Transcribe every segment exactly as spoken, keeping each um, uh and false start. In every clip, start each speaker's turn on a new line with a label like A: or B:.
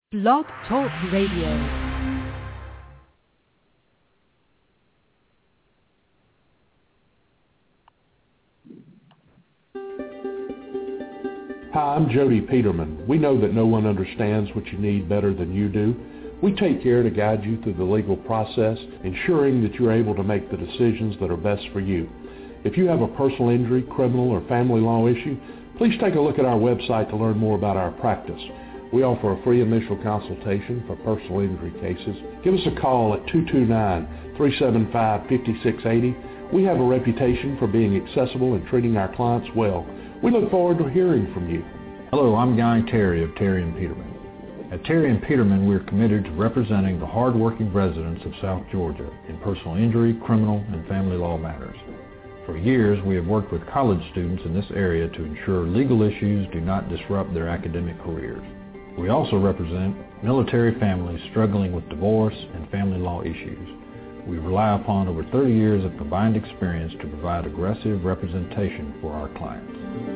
A: Blog Talk Radio.
B: Hi, I'm Jody Peterman. We know that no one understands what you need better than you do. We take care to guide you through the legal process, ensuring that you're able to make the decisions that are best for you. If you have a personal injury, criminal, or family law issue, please take a look at our website to learn more about our practice. We offer a free initial consultation for personal injury cases. Give us a call at two two nine, three seven five, five six eight zero. We have a reputation for being accessible and treating our clients well. We look forward to hearing from you.
C: Hello, I'm Guy Terry of Terry and Peterman. At Terry and Peterman, we're committed to representing the hard-working residents of South Georgia in personal injury, criminal, and family law matters. For years, we have worked with college students in this area to ensure legal issues do not disrupt their academic careers. We also represent military families struggling with divorce and family law issues. We rely upon over thirty years of combined experience to provide aggressive representation for our clients.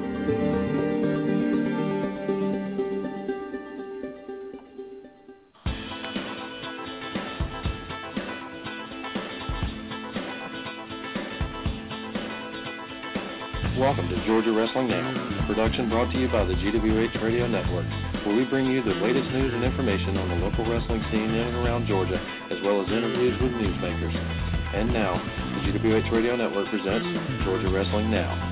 D: Welcome to Georgia Wrestling Now, a production brought to you by the G W H Radio Network, where we bring you the latest news and information on the local wrestling scene in and around Georgia, as well as interviews with newsmakers. And now, the G W H Radio Network presents Georgia Wrestling Now.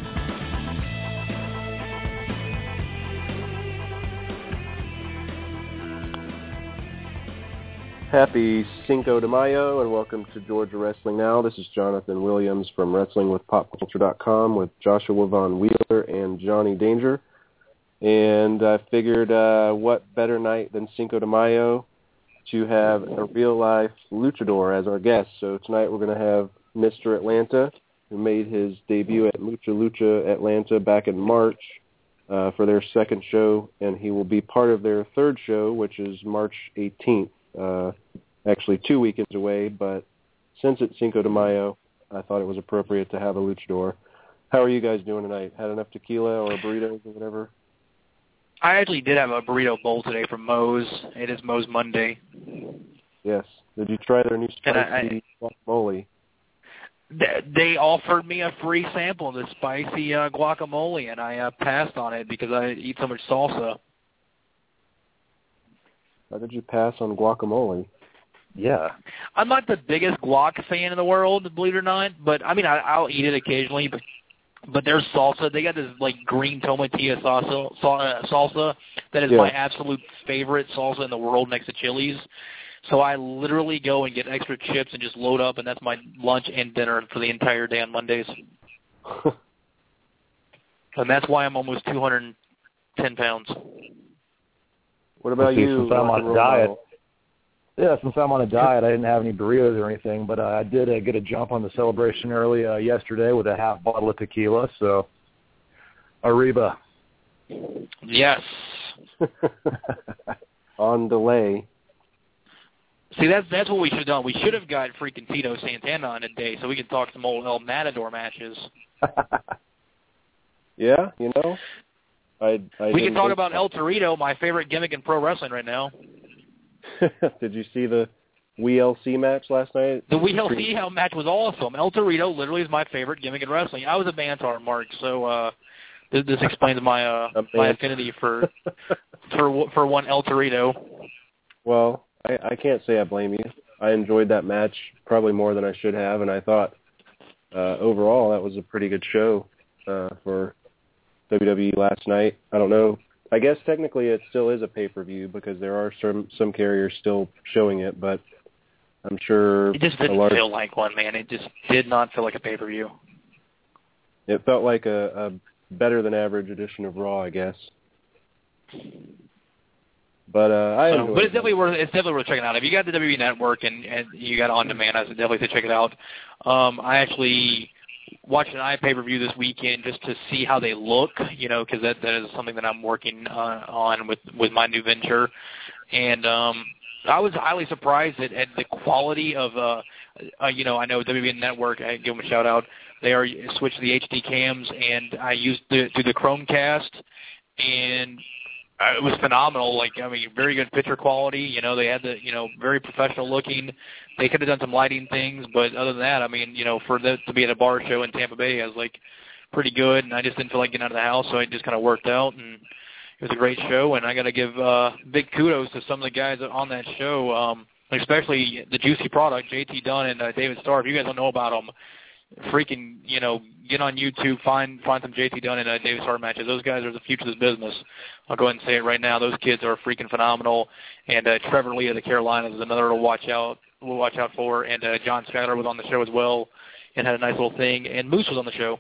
D: Happy Cinco de Mayo, and welcome to Georgia Wrestling Now. This is Jonathan Williams from Wrestling With Pop Culture dot com with Joshua Von Wheeler and Johnny Danger. And I figured uh, what better night than Cinco de Mayo to have a real-life luchador as our guest. So tonight we're going to have Mister Atlanta, who made his debut at Lucha Lucha Atlanta back in March uh, for their second show, and he will be part of their third show, which is March eighteenth. Uh, actually two weekends away, but since it's Cinco de Mayo, I thought it was appropriate to have a luchador. How are you guys doing tonight? Had enough tequila or burritos or whatever?
E: I actually did have a burrito bowl today from Moe's. It is Moe's Monday.
D: Yes. Did you try their new spicy guacamole?
E: They offered me a free sample of the spicy uh, guacamole, and I uh, passed on it because I eat so much salsa.
D: How did you pass on guacamole?
E: Yeah. I'm not the biggest guac fan in the world, believe it or not, but, I mean, I, I'll eat it occasionally, but but their salsa, they got this, like, green tomatillo salsa, salsa that is yeah. my absolute favorite salsa in the world next to Chili's. So I literally go and get extra chips and just load up, and that's my lunch and dinner for the entire day on Mondays. And that's why I'm almost two hundred ten pounds.
D: What about
F: see,
D: you?
F: Since I'm on a diet, yeah, since I'm on a diet, I didn't have any burritos or anything, but uh, I did uh, get a jump on the celebration early uh, yesterday with a half bottle of tequila, so arriba.
E: Yes.
D: On delay.
E: See, that's that's what we should have done. We should have got freaking Tito Santana on a day so we could talk some old El Matador matches.
D: Yeah, you know. I, I
E: we can talk about El Torito, my favorite gimmick in pro wrestling right now.
D: Did you see the W L C match last night?
E: The W L C match was awesome. El Torito literally is my favorite gimmick in wrestling. I was a Bantar, Mark, so uh, this, this explains my uh, my affinity for for for one El Torito.
D: Well, I, I can't say I blame you. I enjoyed that match probably more than I should have, and I thought uh, overall that was a pretty good show uh, for W W E last night. I don't know. I guess technically it still is a pay-per-view because there are some some carriers still showing it, but I'm sure
E: it just didn't
D: large...
E: feel like one, man. It just did not feel like a pay-per-view.
D: It felt like a, a better than average edition of Raw, I guess. But uh, I enjoyed
E: But it's
D: it.
E: definitely worth it's definitely worth checking out. If you got the W W E Network and, and you got it on demand, I would definitely say check it out. Um, I actually watched an iPay-per-view this weekend just to see how they look, you know, because that, that is something that I'm working uh, on with, with my new venture. And um, I was highly surprised at, at the quality of, uh, uh, you know, I know W W E Network, I give them a shout-out. They are switched to the H D cams, and I used the, through the Chromecast, and uh, it was phenomenal. Like, I mean, very good picture quality. You know, they had the, you know, very professional looking. They could have done some lighting things, but other than that, I mean, you know, for the, to be at a bar show in Tampa Bay, I was like pretty good, and I just didn't feel like getting out of the house, so it just kind of worked out, and it was a great show. And I got to give uh, big kudos to some of the guys on that show, um, especially the Juicy Product, J T Dunn and uh, David Starr. If you guys don't know about them, freaking, you know, get on YouTube, find find some J T Dunn and uh, David Starr matches. Those guys are the future of this business. I'll go ahead and say it right now. Those kids are freaking phenomenal. And uh, Trevor Lee of the Carolinas is another to watch out. We'll watch out for. And uh, John Skyler was on the show as well and had a nice little thing. And Moose was on the show.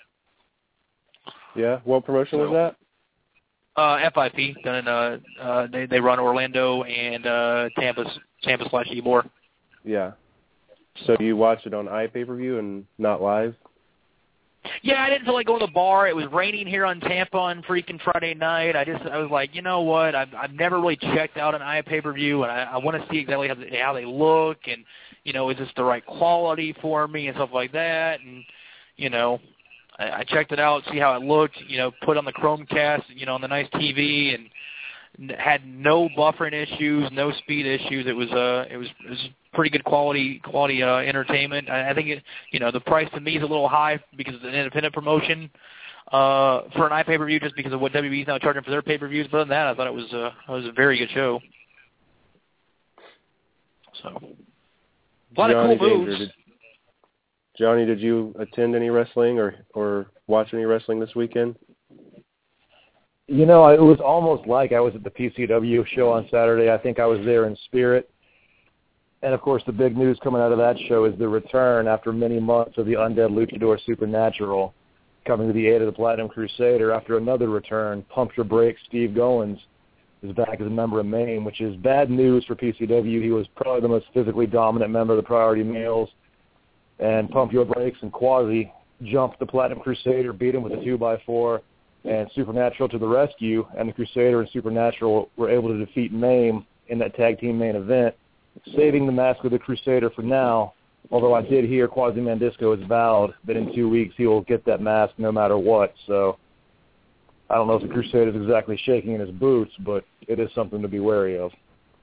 D: Yeah, what promotion so, was
E: that? Uh, F I P. Done in, uh, uh, they they run Orlando and uh, Tampa Tampa slash Ybor.
D: Yeah. So you watched it on iPay-per-view and not live?
E: Yeah, I didn't feel like going to the bar. It was raining here on Tampa on freaking Friday night. I just, I was like, you know what? I've, I've never really checked out an iPay-per-view, and I, I want to see exactly how they, how they look, and, you know, is this the right quality for me and stuff like that. And, you know, I, I checked it out, see how it looked, you know, put on the Chromecast, you know, on the nice T V, and had no buffering issues, no speed issues. It was, uh, it was, it was pretty good quality quality uh, entertainment. I, I think it, you know, the price to me is a little high because it's an independent promotion uh, for an iPay-per-view, just because of what W W E is now charging for their pay-per-views. But other than that, I thought it was uh, it was a very good show. So a lot
D: Johnny
E: of cool moves.
D: Danger, did, Johnny, did you attend any wrestling or or watch any wrestling this weekend?
F: You know, it was almost like I was at the P C W show on Saturday. I think I was there in spirit. And, of course, the big news coming out of that show is the return after many months of the Undead Luchador Supernatural coming to the aid of the Platinum Crusader after another return. Pump Your Brakes, Steve Goins is back as a member of MAME, which is bad news for P C W. He was probably the most physically dominant member of the Priority Males. And Pump Your Brakes and Quasi jumped the Platinum Crusader, beat him with a two by four, and Supernatural to the rescue. And the Crusader and Supernatural were able to defeat MAME in that tag team main event, saving the mask of the Crusader for now, although I did hear Quasi-Mandisco has vowed that in two weeks he will get that mask no matter what. So I don't know if the Crusader is exactly shaking in his boots, but it is something to be wary of.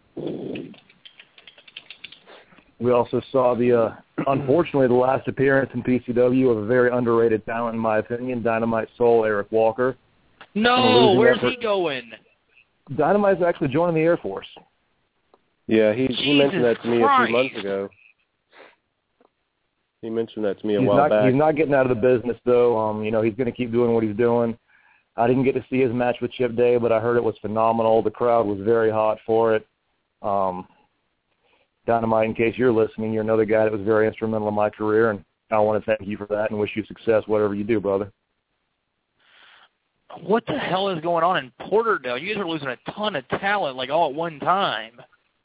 F: We also saw the, uh, unfortunately, the last appearance in P C W of a very underrated talent, in my opinion, Dynamite Soul, Eric Walker.
E: No, where's effort. he going?
F: Dynamite's actually joining the Air Force.
D: Yeah, he, he mentioned that to me
E: Christ.
D: a few months ago. He mentioned that to me a
F: he's
D: while
F: not,
D: back.
F: He's not getting out of the business, though. Um, you know, he's going to keep doing what he's doing. I didn't get to see his match with Chip Day, but I heard it was phenomenal. The crowd was very hot for it. Um, Dynamite, in case you're listening, you're another guy that was very instrumental in my career, and I want to thank you for that and wish you success, whatever you do, brother.
E: What the hell is going on in Porterdale? You guys are losing a ton of talent, like, all at one time.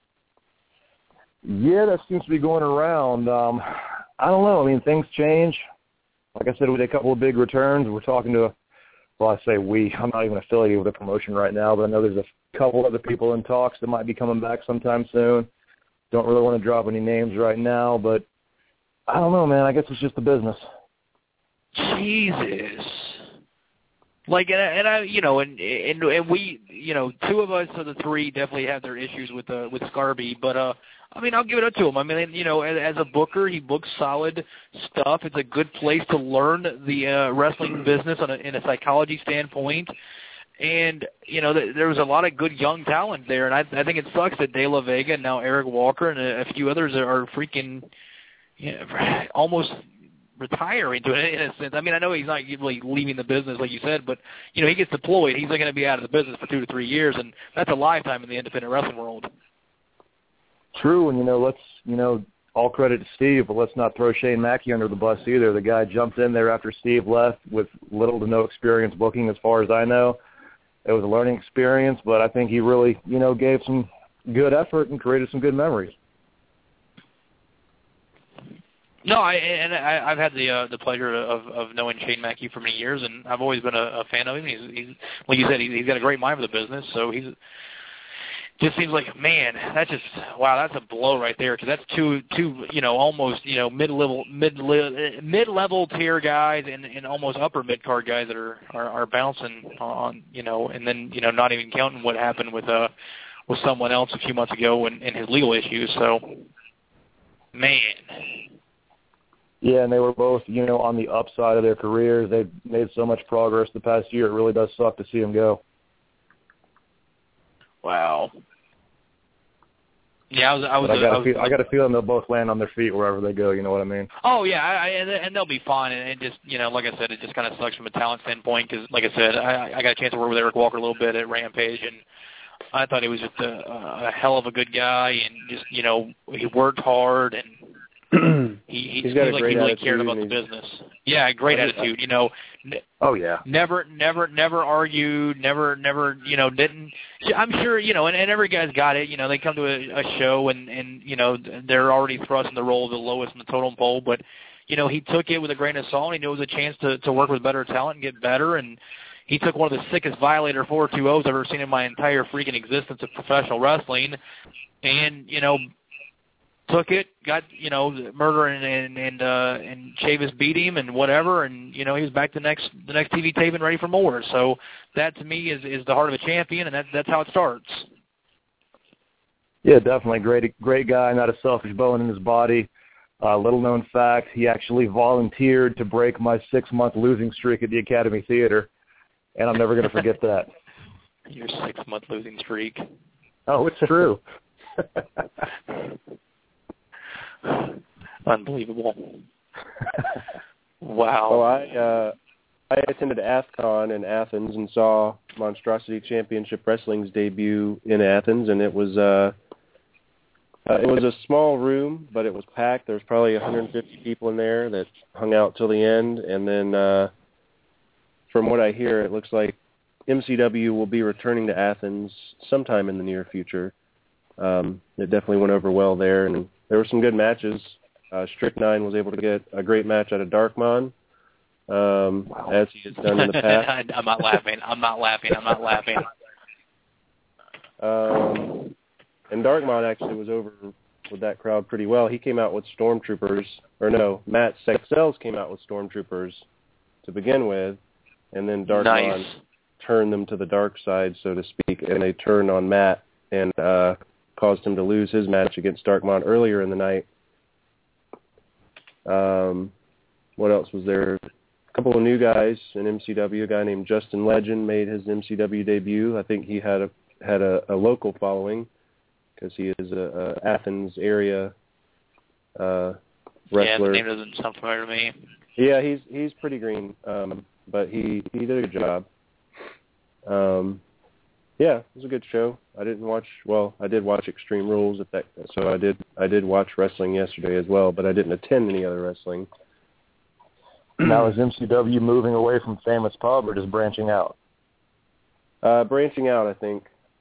F: Yeah, that seems to be going around. Um, I don't know. I mean, things change. Like I said, we did a couple of big returns. We're talking to, well, I say we. I'm not even affiliated with the promotion right now, but I know there's a couple other people in talks that might be coming back sometime soon. Don't really want to drop any names right now, but I don't know, man. I guess it's just the business.
E: Jesus. Like, and I, and I, you know, and, and and we, you know, two of us of the three definitely have their issues with uh, with Scarby, but uh, I mean, I'll give it up to him. I mean, you know, as, as a booker, he books solid stuff. It's a good place to learn the uh, wrestling business on a, in a psychology standpoint. And, you know, th- there was a lot of good young talent there, and I, I think it sucks that De La Vega and now Eric Walker and a, a few others are, are freaking, you know, almost retiring to it in a sense. I mean, I know he's not really leaving the business like you said, but, you know, he gets deployed. He's not going to be out of the business for two to three years, and that's a lifetime in the independent wrestling world.
F: True, and, you know, let's, you know, all credit to Steve, but let's not throw Shane Mackey under the bus either. The guy jumped in there after Steve left with little to no experience booking as far as I know. It was a learning experience, but I think he really, you know, gave some good effort and created some good memories.
E: No, I and I, I've had the uh, the pleasure of, of knowing Shane Mackey for many years, and I've always been a, a fan of him. He's, he's like you said, he, he's got a great mind for the business. So he's just seems like, man, that's just, wow, that's a blow right there, because that's two, two, you know, almost, you know, mid-level, mid mid-level tier guys and, and almost upper mid-card guys that are, are, are bouncing on, you know, and then, you know, not even counting what happened with uh with someone else a few months ago and, and his legal issues. So, man.
F: Yeah, and they were both, you know, on the upside of their careers. They've made so much progress the past year. It really does suck to see them go.
E: Wow. Yeah, I was. I was.
F: I got,
E: I, was,
F: feel, I got a feeling they'll both land on their feet wherever they go. You know what I mean?
E: Oh yeah, I, I, and they'll be fine. And it just, you know, like I said, it just kind of sucks from a talent standpoint because, like I said, I, I got a chance to work with Eric Walker a little bit at Rampage, and I thought he was just a, a hell of a good guy, and just, you know, he worked hard and. he he
D: he's got a
E: like
D: great
E: he really
D: attitude
E: cared about the business. Yeah, great attitude. You know.
F: Oh yeah.
E: Never, never, never argued. Never, never. You know, didn't. I'm sure. You know, and, and every guy's got it. You know, they come to a, a show and and you know they're already thrust in the role of the lowest in the totem pole. But you know, he took it with a grain of salt. He knew it was a chance to to work with better talent and get better. And he took one of the sickest Violator four two ohs I've ever seen in my entire freaking existence of professional wrestling. And you know. Took it, got, you know, Murder and and and, uh, and Chavis beat him and whatever, and you know he was back the next the next T V tape and ready for more. So that to me is is the heart of a champion, and that's that's how it starts.
F: Yeah, definitely great great guy, not a selfish bone in his body. Uh, little known fact: he actually volunteered to break my six month losing streak at the Academy Theater, and I'm never going to forget that.
E: Your six month losing streak.
F: Oh, it's true.
E: Unbelievable. Wow.
D: Well, I uh, I attended AthCon in Athens and saw Monstrosity Championship Wrestling's debut in Athens, and it was uh, uh, it was a small room, but it was packed. There was probably one hundred fifty people in there that hung out till the end, and then uh, from what I hear, it looks like M C W will be returning to Athens sometime in the near future. Um, it definitely went over well there, and there were some good matches. Uh, Strychnine was able to get a great match out of Darkman, um, wow. as he has done in the past.
E: I'm not laughing. I'm not laughing. I'm not laughing.
D: Um, and Darkman actually was over with that crowd pretty well. He came out with Stormtroopers, or no, Matt Sexels came out with Stormtroopers to begin with, and then Darkman
E: nice.
D: turned them to the dark side, so to speak, and they turned on Matt and uh, caused him to lose his match against Darkman earlier in the night. Um, what else was there? A couple of new guys in M C W. A guy named Justin Legend made his M C W debut. I think he had a had a, a local following because he is a, a Athens area uh, wrestler.
E: Yeah, the name doesn't sound familiar to me.
D: Yeah, he's he's pretty green, um, but he, he did a good job. Um, yeah, it was a good show. I didn't watch well. I did watch Extreme Rules, if that, so I did I did watch wrestling yesterday as well, but I didn't attend any other wrestling.
F: Now is M C W moving away from Famous Pub or just branching out?
D: Uh, branching out, I think.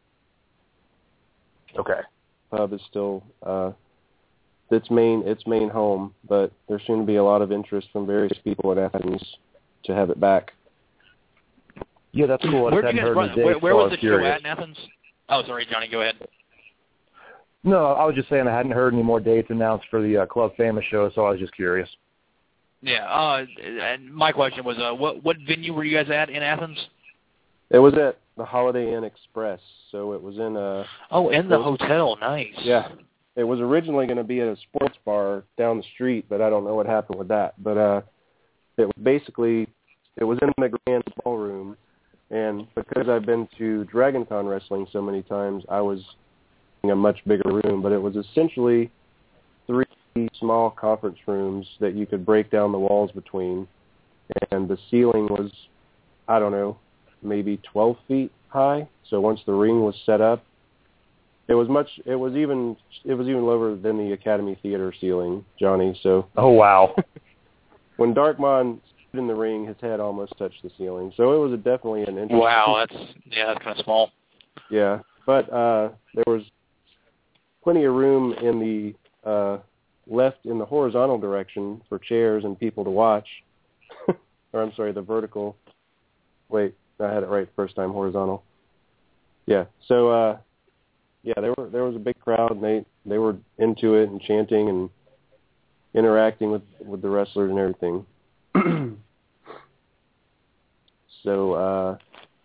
F: Okay.
D: Pub is still uh, its main its main home, but there seemed to be a lot of interest from various people at Athens to have it back.
F: Yeah, that's cool.
E: Where, you guys run, dates, where, where so was the show at in Athens? Oh, sorry, Johnny, go ahead.
F: No, I was just saying I hadn't heard any more dates announced for the uh, Club Famous show, so I was just curious.
E: Yeah, uh, and my question was, uh, what what venue were you guys at in Athens?
D: It was at the Holiday Inn Express, so it was in a...
E: Oh, in the hotel, nice.
D: Yeah, it was originally going to be at a sports bar down the street, but I don't know what happened with that. But uh, it was basically, it was in the Grand Ballroom. And because I've been to Dragon Con wrestling so many times, I was in a much bigger room. But it was essentially three small conference rooms that you could break down the walls between. And the ceiling was, I don't know, maybe twelve feet high. So once the ring was set up, it was much, it was even, it was even lower than the Academy Theater ceiling, Johnny. So.
F: Oh, wow.
D: When Darkman in the ring, his head almost touched the ceiling. So it was a, definitely an interesting...
E: Wow, that's, yeah, that's kind of small.
D: Yeah, but uh, there was plenty of room in the uh, left, in the horizontal direction for chairs and people to watch. Or I'm sorry, the vertical. Wait, I had it right first time, horizontal. Yeah, so uh, yeah, there were there was a big crowd, and they they were into it and chanting and interacting with with the wrestlers and everything. So uh,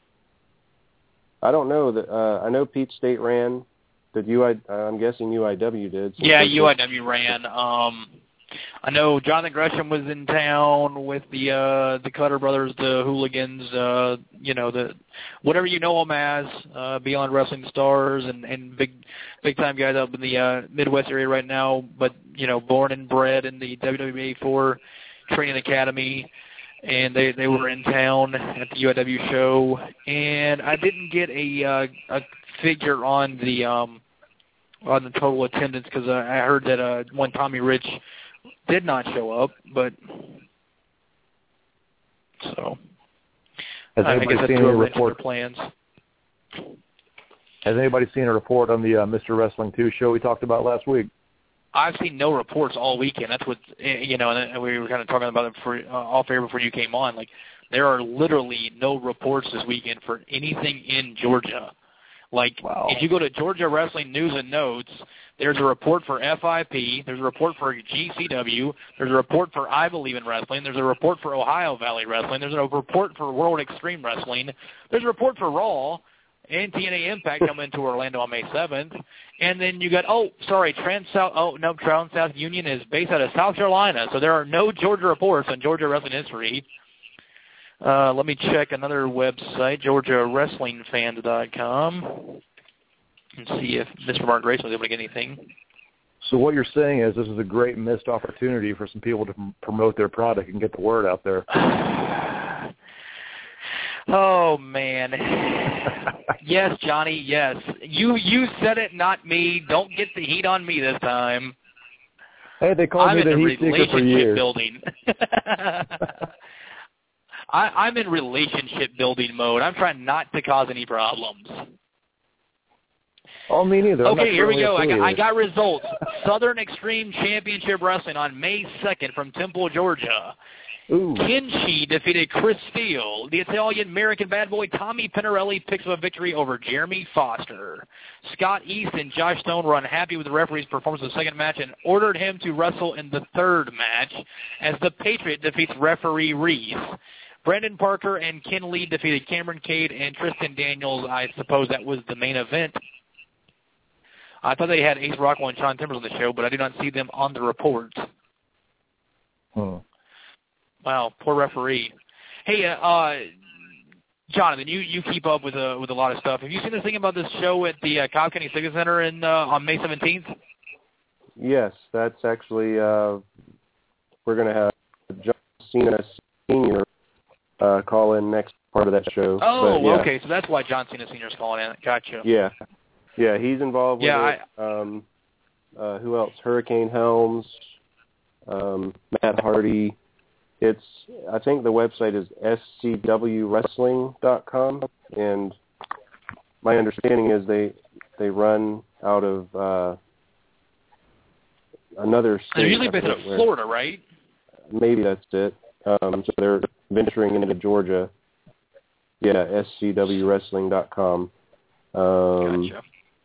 D: I don't know that uh, I know Pete State ran. Did you? I, I'm guessing U I W did.
E: Yeah, U I W ran. Um, I know Jonathan Gresham was in town with the uh, the Cutter Brothers, the Hooligans. Uh, you know, the whatever you know them as, uh, Beyond Wrestling Stars, and, and big big time guys up in the uh, Midwest area right now. But you know, born and bred in the W W A four Training Academy. And they, they were in town at the U I W show, and I didn't get a uh, a figure on the um, on the total attendance because uh, I heard that uh, one Tommy Rich did not show up, but so
F: Has
E: I
F: anybody
E: guess
F: seen
E: that's
F: any
E: a
F: report?
E: plans.
F: Has anybody seen a report on the uh, Mister Wrestling two show we talked about last week?
E: I've seen no reports all weekend. That's what, you know, and we were kind of talking about it for, uh, off air before you came on. Like, there are literally no reports this weekend for anything in Georgia. Like,
F: wow.
E: If you go to Georgia Wrestling News and Notes, there's a report for F I P, there's a report for G C W, there's a report for I Believe in Wrestling, there's a report for Ohio Valley Wrestling, there's a report for World Extreme Wrestling, there's a report for Raw, and T N A Impact coming into Orlando on May seventh. And then you got, oh, sorry, Trans-South, oh, no, Trans-South Union is based out of South Carolina, so there are no Georgia reports on Georgia wrestling history. Uh, let me check another website, Georgia Wrestling Fans dot com, and see if Mister Mark Grayson was able to get anything.
F: So what you're saying is this is a great missed opportunity for some people to m- promote their product and get the word out there.
E: Oh, man. Yes, Johnny, yes. You you said it, not me. Don't get the heat on me this time.
F: Hey, they called
E: I'm
F: me the
E: in
F: heat seeker for
E: relationship
F: years.
E: building. I, I'm in relationship building mode. I'm trying not to cause any problems.
F: Oh, me neither. I'm
E: Okay,
F: not
E: here we go. I got, I
F: affiliated.
E: got results. Southern Extreme Championship Wrestling on May second from Temple, Georgia.
F: Ooh.
E: Kenshi defeated Chris Steele. The Italian-American bad boy Tommy Pinarelli picks up a victory over Jeremy Foster. Scott East and Josh Stone were unhappy with the referee's performance in the second match and ordered him to wrestle in the third match as the Patriot defeats referee Reese. Brandon Parker and Ken Lee defeated Cameron Cade and Tristan Daniels. I suppose that was the main event. I thought they had Ace Rockwell and Sean Timbers on the show, but I did not see them on the report.
F: Hmm.
E: Wow, poor referee. Hey, uh, uh, Jonathan, you, you keep up with uh, with a lot of stuff. Have you seen this thing about this show at the uh, Cobb County Civic Center in, uh, on May seventeenth?
D: Yes, that's actually, uh, we're going to have John Cena Senior uh, call in next part of that show.
E: Oh,
D: but, yeah.
E: okay, so that's why John Cena Senior is calling in. Gotcha.
D: Yeah, yeah, he's involved with
E: yeah,
D: it. I, um, uh, who else? Hurricane Helms, um, Matt Hardy. It's, I think the website is S C W wrestling dot com, and my understanding is they they run out of uh, another state.
E: They're usually based out of Florida, right?
D: Maybe that's it. Um, so they're venturing into Georgia. Yeah, S C W wrestling dot com. Um,
E: Gotcha.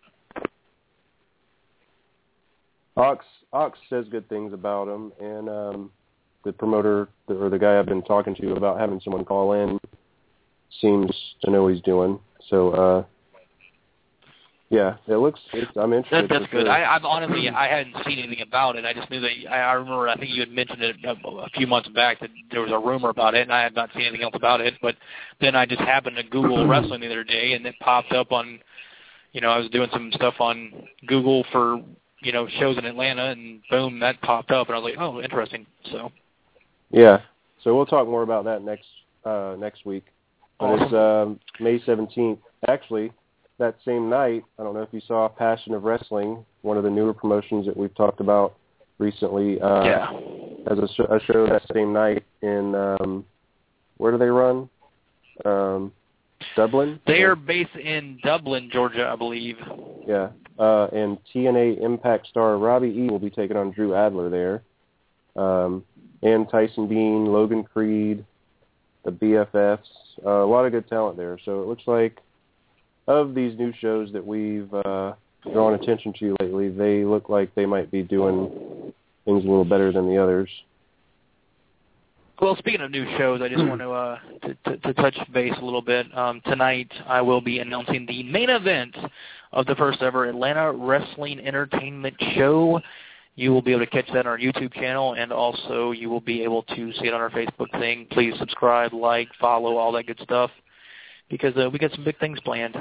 D: Ox Ox says good things about him, and um, the promoter or the guy I've been talking to about having someone call in seems to know what he's doing. So, uh, yeah, it looks. It's, I'm interested.
E: That, that's
D: for
E: good.
D: sure.
E: I, I've honestly, I hadn't seen anything about it. I just knew that. I, I remember. I think you had mentioned it a, a few months back that there was a rumor about it, and I had not seen anything else about it. But then I just happened to Google wrestling the other day, and it popped up on. You know, I was doing some stuff on Google for you know shows in Atlanta, and boom, that popped up, and I was like, oh, interesting. So.
D: Yeah. So we'll talk more about that next uh, next week. But
E: Awesome.
D: it's um, May seventeenth. Actually, that same night, I don't know if you saw Passion of Wrestling, one of the newer promotions that we've talked about recently, uh,
E: Yeah.
D: as a, sh- a show that same night in, um, where do they run? Um, Dublin?
E: They are based in Dublin, Georgia, I believe.
D: Yeah. Uh, and T N A Impact star Robbie E. will be taking on Drew Adler there. Um, and Tyson Bean, Logan Creed, the B F Fs, uh, a lot of good talent there. So it looks like of these new shows that we've uh, drawn attention to lately. They look like they might be doing things a little better than the others.
E: Well, speaking of new shows, I just want to, uh, to, to to touch base a little bit. Um, tonight, I will be announcing the main event of the first ever Atlanta Wrestling Entertainment Show. You will be able to catch that on our YouTube channel, and also you will be able to see it on our Facebook thing. Please subscribe, like, follow, all that good stuff, because uh, we got some big things planned.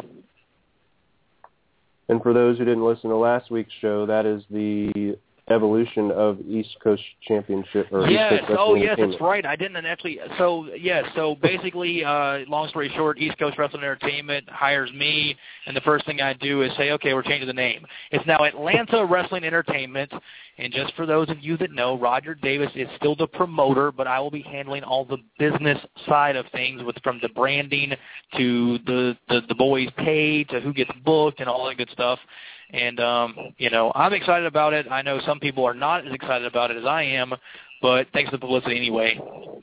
D: And for those who didn't listen to last week's show, that is the evolution of East Coast Championship. Or
E: yes,
D: East Coast
E: oh yes, that's right. I didn't actually. So yes, so basically, uh, long story short, East Coast Wrestling Entertainment hires me, and the first thing I do is say, okay, we're changing the name. It's now Atlanta Wrestling Entertainment. And just for those of you that know, Roger Davis is still the promoter, but I will be handling all the business side of things, with from the branding to the the, the boys' pay to who gets booked and all that good stuff. And, um, you know, I'm excited about it. I know some people are not as excited about it as I am, but thanks to the publicity anyway.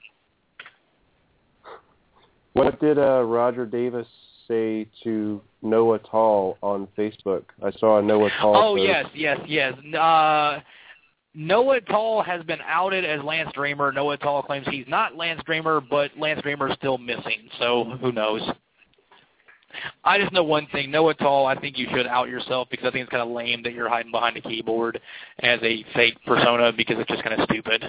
D: What did uh, Roger Davis say to Noah Tall on Facebook? I saw a Noah Tall
E: Oh,
D: post.
E: yes, yes, yes. Uh, Noah Tall has been outed as Lance Dreamer. Noah Tall claims he's not Lance Dreamer, but Lance Dreamer is still missing, so who knows. I just know one thing. Noah Tall, I think you should out yourself, because I think it's kind of lame that you're hiding behind a keyboard as a fake persona, because it's just kind of stupid.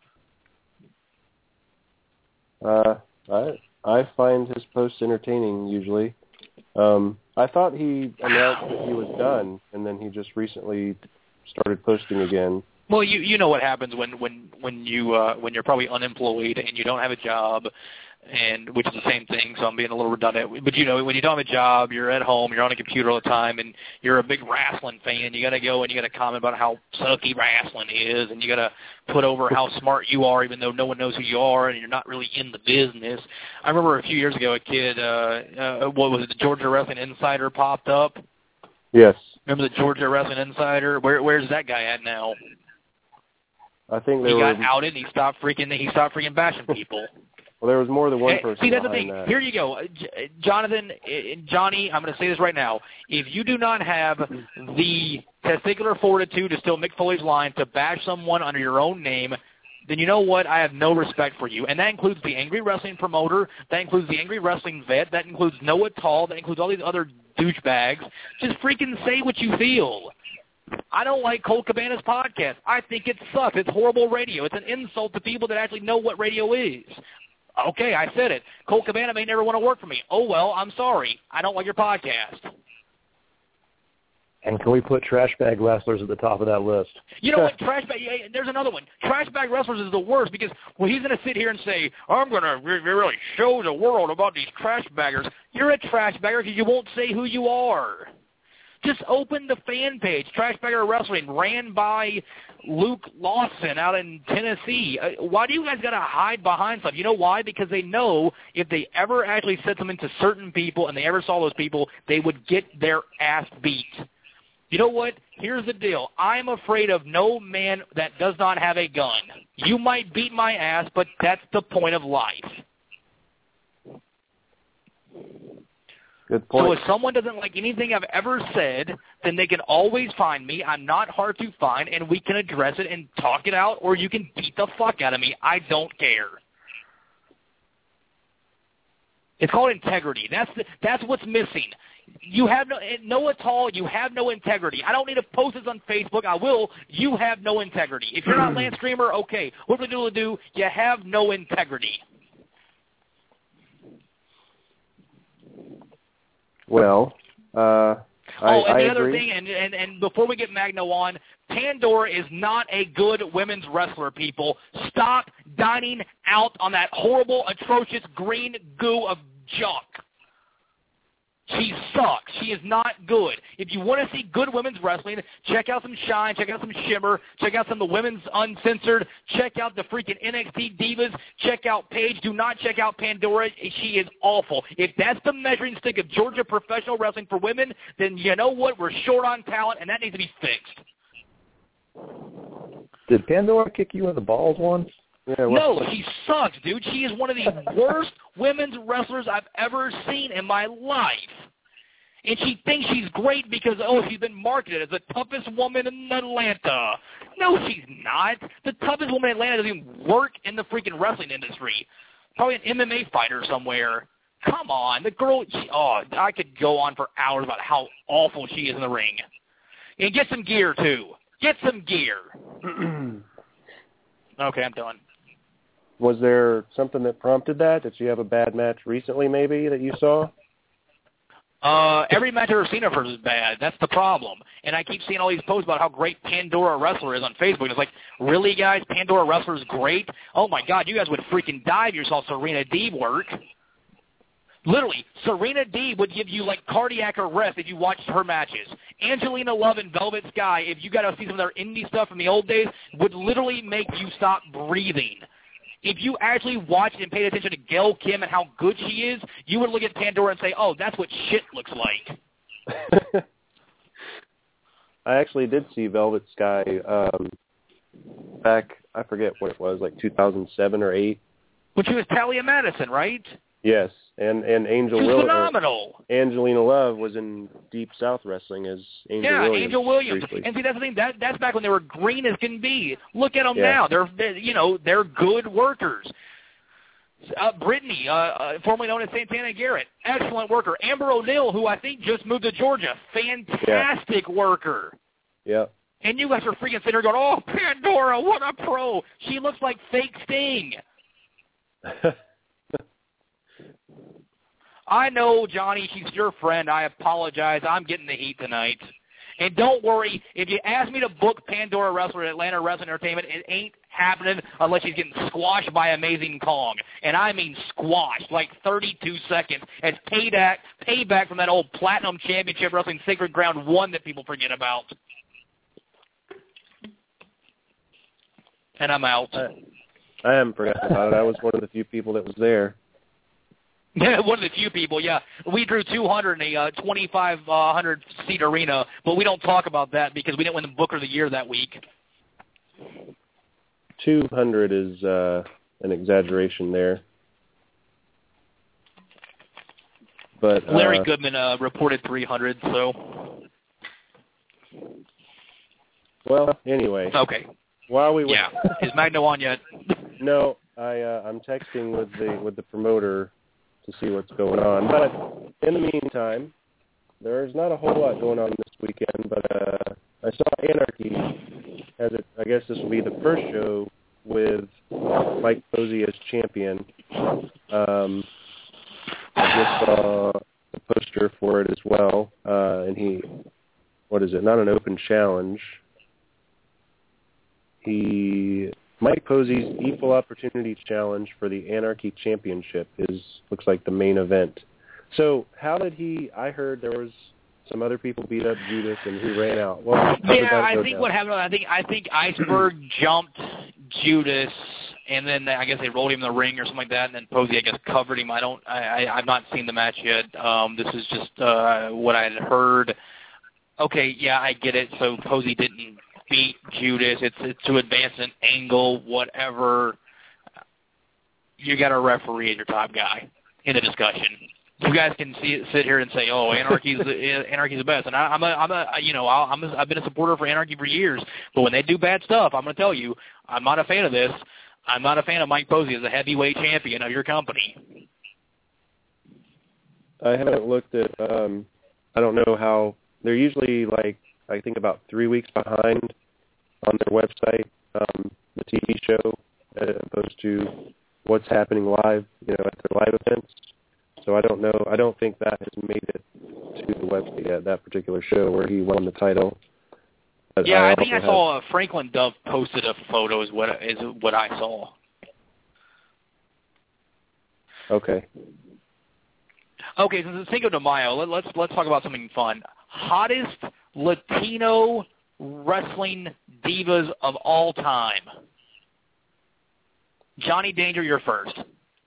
D: Uh, I I find his posts entertaining usually. Um, I thought he announced that he was done, and then he just recently started posting again.
E: Well, you you know what happens when when when you uh, when you're probably unemployed and you don't have a job, and which is the same thing. So I'm being a little redundant, but you know, when you don't have a job, you're at home, you're on a computer all the time, and you're a big wrestling fan. You got to go and you got to comment about how sucky wrestling is, and you got to put over how smart you are, even though no one knows who you are, and you're not really in the business. I remember a few years ago, a kid, uh, uh, what was it, the Georgia Wrestling Insider popped up.
D: Yes.
E: Remember the Georgia Wrestling Insider? Where where's that guy at now?
D: I think they
E: he
D: were,
E: got outed, and he stopped freaking he stopped freaking bashing people.
D: Well, there was more than one
E: hey,
D: person
E: See, that's the
D: behind
E: thing.
D: that.
E: Here you go. J- Jonathan, Johnny, I'm going to say this right now. If you do not have the testicular fortitude to steal Mick Foley's line to bash someone under your own name, then you know what? I have no respect for you. And that includes the Angry Wrestling promoter. That includes the Angry Wrestling vet. That includes Noah Tall. That includes all these other douchebags. Just freaking say what you feel. I don't like Colt Cabana's podcast. I think it sucks. It's horrible radio. It's an insult to people that actually know what radio is. Okay, I said it. Colt Cabana may never want to work for me. Oh, well, I'm sorry. I don't like your podcast.
F: And can we put trash bag wrestlers at the top of that list?
E: You know what? Trash bag. There's another one. Trash bag wrestlers is the worst, because well, he's going to sit here and say, I'm going to re- really show the world about these trash baggers. You're a trash bagger because you won't say who you are. Just open the fan page. Trash Bagger Wrestling, ran by Luke Lawson out in Tennessee. Uh, why do you guys got to hide behind stuff? You know why? Because they know if they ever actually said something to certain people and they ever saw those people, they would get their ass beat. You know what? Here's the deal. I'm afraid of no man that does not have a gun. You might beat my ass, but that's the point of life.
D: Good point.
E: So if someone doesn't like anything I've ever said, then they can always find me. I'm not hard to find, and we can address it and talk it out, or you can beat the fuck out of me. I don't care. It's called integrity. That's the, that's what's missing. You have no Noah Tall. You have no integrity. I don't need to post this on Facebook. I will. You have no integrity. If you're not Lance Dreamer, okay. What we do do? You have no integrity.
D: Well, uh, I,
E: oh, and
D: I
E: the other
D: agree.
E: thing, and, and, and before we get Magno on, Pandora is not a good women's wrestler, people. Stop dining out on that horrible, atrocious green goo of junk. She sucks. She is not good. If you want to see good women's wrestling, check out some Shine, check out some Shimmer, check out some of the Women's Uncensored, check out the freaking N X T Divas, check out Paige. Do not check out Pandora. She is awful. If that's the measuring stick of Georgia professional wrestling for women, then you know what? We're short on talent, and that needs to be fixed.
F: Did Pandora kick you in the balls once?
D: Yeah, well,
E: No, she sucks, dude. She is one of the worst women's wrestlers I've ever seen in my life. And she thinks she's great because, oh, she's been marketed as the toughest woman in Atlanta. No, she's not. The toughest woman in Atlanta doesn't even work in the freaking wrestling industry. Probably an M M A fighter somewhere. Come on. The girl, she, oh, I could go on for hours about how awful she is in the ring. And get some gear, too. Get some gear. Okay, I'm done.
D: Was there something that prompted that? Did she have a bad match recently, maybe, that you saw?
E: Uh, every match I've ever seen of hers is bad. That's the problem. And I keep seeing all these posts about how great Pandora Wrestler is on Facebook. And it's like, really, guys? Pandora Wrestler is great? Oh, my God, you guys would freaking die if you saw Serena Deeb work. Literally, Serena Deeb would give you, like, cardiac arrest if you watched her matches. Angelina Love and Velvet Sky, if you got to see some of their indie stuff from the old days, would literally make you stop breathing. If you actually watched and paid attention to Gail Kim and how good she is, you would look at Pandora and say, oh, that's what shit looks like.
D: I actually did see Velvet Sky um, back, I forget what it was, like two thousand seven or eight.
E: When she was Talia Madison, right?
D: Yes, and, and Angel
E: She was
D: Will-
E: phenomenal.
D: Angelina Love was in Deep South Wrestling as Angel
E: yeah,
D: Williams.
E: Angel Williams.
D: Briefly.
E: And see, that's the thing. That, that's back when they were green as can be. Look at them
D: Yeah.
E: now. They're, they're, you know, they're good workers. Uh, Brittany, uh, uh, formerly known as Santana Garrett, excellent worker. Amber O'Neill, who I think just moved to Georgia, fantastic yeah. worker.
D: Yeah.
E: And you guys are freaking sitting there going, oh, Pandora, what a pro. She looks like fake Sting. I know, Johnny, she's your friend. I apologize. I'm getting the heat tonight. And don't worry, if you ask me to book Pandora Wrestler at Atlanta Wrestling Entertainment, it ain't happening unless she's getting squashed by Amazing Kong. And I mean squashed, like thirty-two seconds. It's payback, payback from that old Platinum Championship Wrestling Sacred Ground one that people forget about. And I'm out.
D: I, I haven't forgotten about it. I was one of the few people that was there.
E: Yeah, one of the few people, yeah. We drew two hundred in a uh, twenty-five hundred seat arena, but we don't talk about that because we didn't win the Booker of the Year that week.
D: two hundred is uh, an exaggeration there. But uh,
E: Larry Goodman uh, reported three hundred, so.
D: Well, anyway.
E: Okay.
D: While we were
E: yeah. Is Magno on yet?
D: No, I uh, I'm texting with the with the promoter to see what's going on. But in the meantime, there's not a whole lot going on this weekend. But uh, I saw Anarchy has it. I guess this will be the first show with Mike Posey as champion. Um, I just saw the poster for it as well, uh, and he, what is it? Not an open challenge. He. Mike Posey's Equal Opportunity Challenge for the Anarchy Championship is looks like the main event. So how did he? I heard there was some other people beat up Judas and he ran out. Well, how did
E: yeah,
D: that
E: I
D: go
E: think
D: down?
E: what happened. I think I think Iceberg jumped Judas, and then I guess they rolled him in the ring or something like that. And then Posey, I guess, covered him. I don't. I, I I've not seen the match yet. Um, this is just uh, what I had heard. Okay, yeah, I get it. So Posey didn't beat Judas. It's, it's to advance an angle, whatever. You got a referee as your top guy in the discussion. You guys can see, sit here and say, "Oh, Anarchy's the, Anarchy's the best," and I, I'm a, I'm a, you know, I'll, I'm a, I've been a supporter for Anarchy for years. But when they do bad stuff, I'm going to tell you, I'm not a fan of this. I'm not a fan of Mike Posey as a heavyweight champion of your company.
D: I haven't looked at. Um, I don't know how they're usually like. I think about three weeks behind on their website, um, the T V show, as opposed to what's happening live, you know, at their live events. So I don't know. I don't think that has made it to the website yet, that particular show where he won the title. But
E: yeah,
D: I,
E: I think I
D: have,
E: saw uh, Franklin Dove posted a photo is what is what I saw.
D: Okay.
E: Okay, since it's Cinco de Mayo, let, let's let's talk about something fun. Hottest Latino wrestling divas of all time. Johnny Danger, you're first.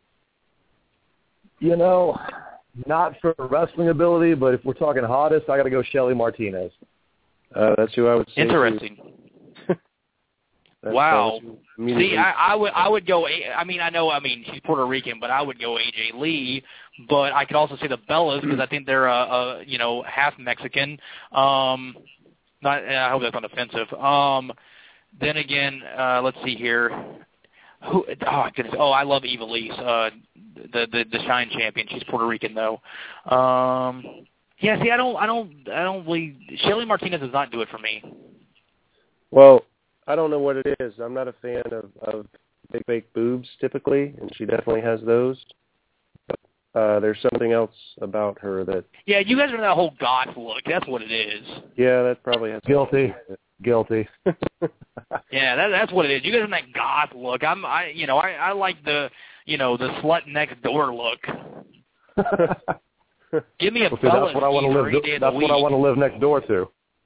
F: You know, not for wrestling ability, but if we're talking hottest, I got to go Shelly Martinez.
D: Uh, that's who I would say.
E: Interesting.
D: That
E: Wow.
D: immediately-
E: See, I, I would I would go. I mean, I know. I mean, she's Puerto Rican, but I would go A J Lee. But I could also say the Bellas because I think they're a, a you know half Mexican. Um, not. I hope that's not offensive. Um, then again, uh, let's see here. Who? Oh goodness. Oh, I love Eva Lise, uh, the the the Shine champion. She's Puerto Rican though. Um, yeah. See, I don't. I don't. I don't believe Shelly Martinez does not do it for me.
D: Well, I don't know what it is. I'm not a fan of, of big fake boobs typically, and she definitely has those. But uh, there's something else about her that.
E: Yeah, you guys are in that whole goth look. That's what it is.
D: Yeah, that probably has.
F: Guilty. Guilty.
E: Yeah, that, that's what it is. You guys are in that goth look. I'm, I, you know, I, I like the, you know, the slut next door look. Give me a
F: Well, see,
E: fella
F: that's what I want to live.
E: every day of the
F: That's
E: week.
F: what I want to live next door to.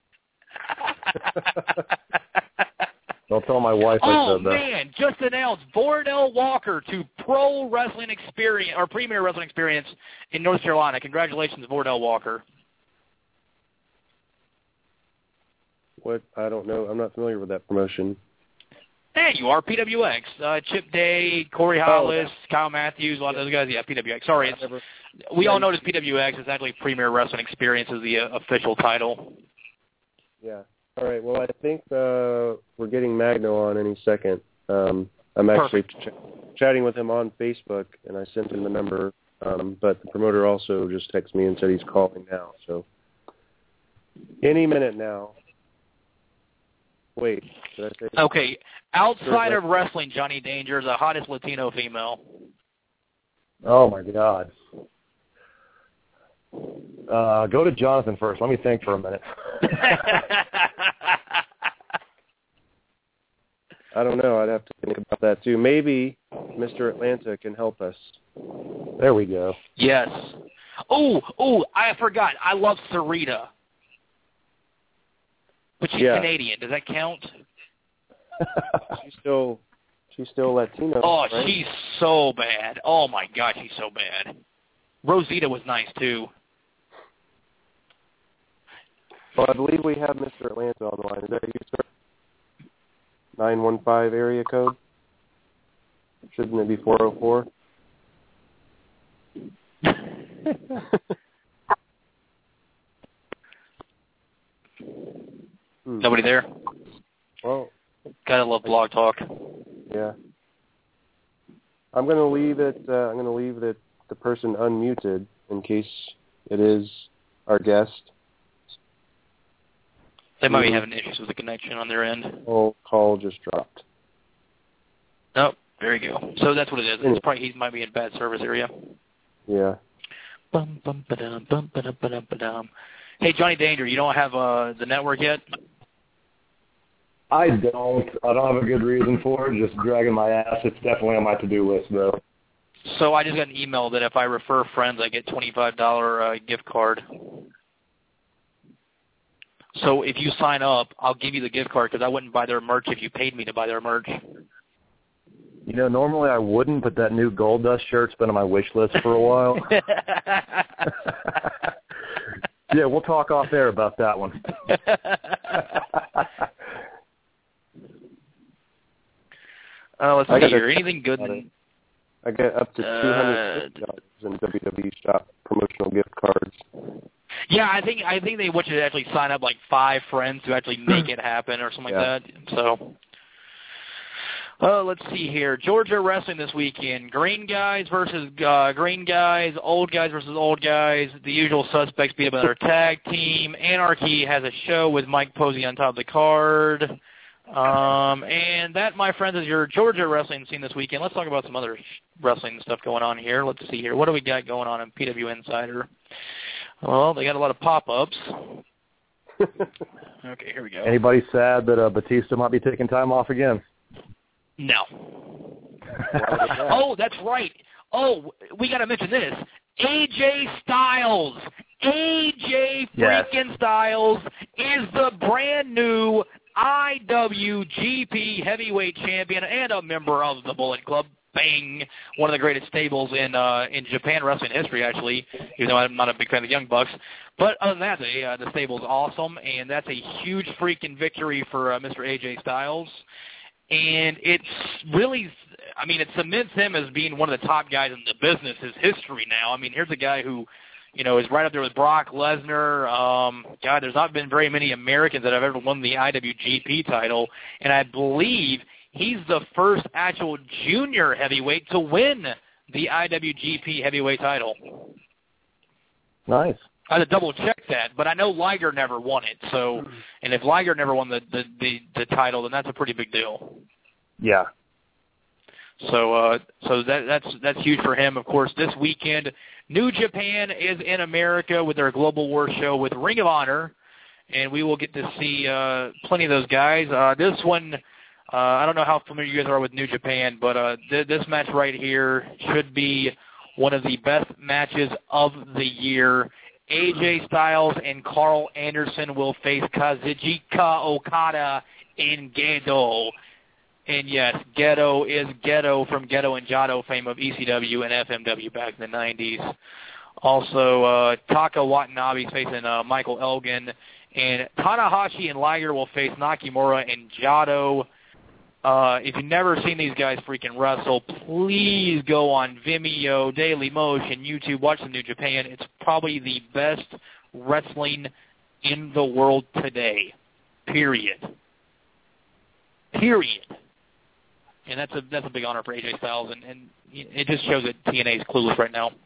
F: Don't tell my wife I
E: Oh
F: said that.
E: man! Just announced Vordell Walker to Pro Wrestling Experience or Premier Wrestling Experience in North Carolina. Congratulations, Vordell Walker.
D: What? I don't know. I'm not familiar with that promotion.
E: There you are, P W X. Uh, Chip Day, Corey Hollis, oh, Kyle Matthews, a lot of those guys. Yeah, P W X. Sorry, it's, we all know it's P W X. It's actually Premier Wrestling Experience is the uh, official title.
D: Yeah. All right. Well, I think uh, we're getting Magno on any second. Um, I'm actually ch- chatting with him on Facebook, and I sent him the number. Um, but the promoter also just texted me and said he's calling now. So any minute now. Wait. Did I say that?
E: Okay. Outside of wrestling, Johnny Danger is the hottest Latino female.
F: Oh my God. Uh, go to Jonathan first. Let me think for a minute.
D: I don't know. I'd have to think about that too. Maybe Mister Atlanta can help us.
F: There we go.
E: Yes. Oh, oh, I forgot. I love Sarita. But she's
D: Yeah.
E: Canadian. Does that count?
D: she's still, she's still Latino.
E: Oh,
D: right?
E: she's so bad. Oh my God, she's so bad. Rosita was nice too.
D: Well, I believe we have Mister Atlanta on the line. Is that you, sir? nine one five area code? Shouldn't it be four oh four? hmm.
E: Nobody there?
D: Well,
E: Gotta love Blog Talk.
D: yeah. I'm going to leave it, uh, I'm going to leave it, the person unmuted in case it is our guest.
E: They might be having issues with the connection on their end.
D: Oh, call just dropped.
E: Oh, there you go. So that's what it is. It's probably he might be in bad service area.
D: Yeah.
E: Bum, bum, ba-dum, bum, ba-dum, ba-dum, ba-dum. Hey, Johnny Danger, you don't have uh, the network yet?
F: I don't. I don't have a good reason for it. Just dragging my ass. It's definitely on my to-do list, though.
E: So I just got an email that if I refer friends, I get twenty-five dollars uh, gift card. So if you sign up, I'll give you the gift card because I wouldn't buy their merch if you paid me to buy their merch.
F: You know, normally I wouldn't, but that new Gold Dust shirt's been on my wish list for a while. Yeah, we'll talk off air about that one.
E: uh, let's
D: I
E: see
D: got
E: here.
D: a-
E: Anything good? In,
D: I get up to two hundred dollars
E: uh,
D: in W W E Shop promotional gift cards.
E: yeah, I think I think they want you to actually sign up like five friends to actually make it happen or something
D: Yeah.
E: like that. So, uh, let's see here. Georgia wrestling this weekend. Green guys versus uh, green guys. Old guys versus old guys. The usual suspects beat up another tag team. Anarchy has a show with Mike Posey on top of the card. Um, and that, my friends, is your Georgia wrestling scene this weekend. Let's talk about some other wrestling stuff going on here. Let's see here. What do we got going on in P W Insider? Well, they got a lot of pop-ups. Okay, here we go.
F: Anybody sad that uh, Batista might be taking time off again?
E: No. Oh, that's right. Oh, we got to mention this. A J Styles. A J
F: Yes.
E: freaking Styles is the brand new I W G P heavyweight champion and a member of the Bullet Club. Bang! One of the greatest stables in uh, in Japan wrestling history, actually, even though I'm not a big fan of the Young Bucks. But other than that, the, uh, the stable's awesome, and that's a huge freaking victory for uh, Mister A J Styles. and it's really, I mean, it cements him as being one of the top guys in the business, his history now. I mean, here's a guy who, you know, is right up there with Brock Lesnar. Um, God, there's not been very many Americans that have ever won the I W G P title, and I believe he's the first actual junior heavyweight to win the I W G P heavyweight title.
F: Nice.
E: I had to double check that, but I know Liger never won it. So, and if Liger never won the, the, the, the title, then that's a pretty big deal.
F: Yeah.
E: So, uh, so that that's that's huge for him. Of course, this weekend, New Japan is in America with their Global War show with Ring of Honor, and we will get to see uh, plenty of those guys. Uh, this one, uh, I don't know how familiar you guys are with New Japan, but uh, th- this match right here should be one of the best matches of the year. A J Styles and Carl Anderson will face Kazuchika Okada in Gedo. And yes, Gedo is Gedo from Gedo and Jado fame of E C W and F M W back in the nineties. Also, uh, Taka Watanabe is facing uh, Michael Elgin. And Tanahashi and Liger will face Nakamura and Jado. Uh, if you've never seen these guys freaking wrestle, please go on Vimeo, Daily Motion, YouTube, watch the New Japan. It's probably the best wrestling in the world today. Period. Period. And that's a that's a big honor for A J Styles, and, and it just shows that T N A is clueless right now.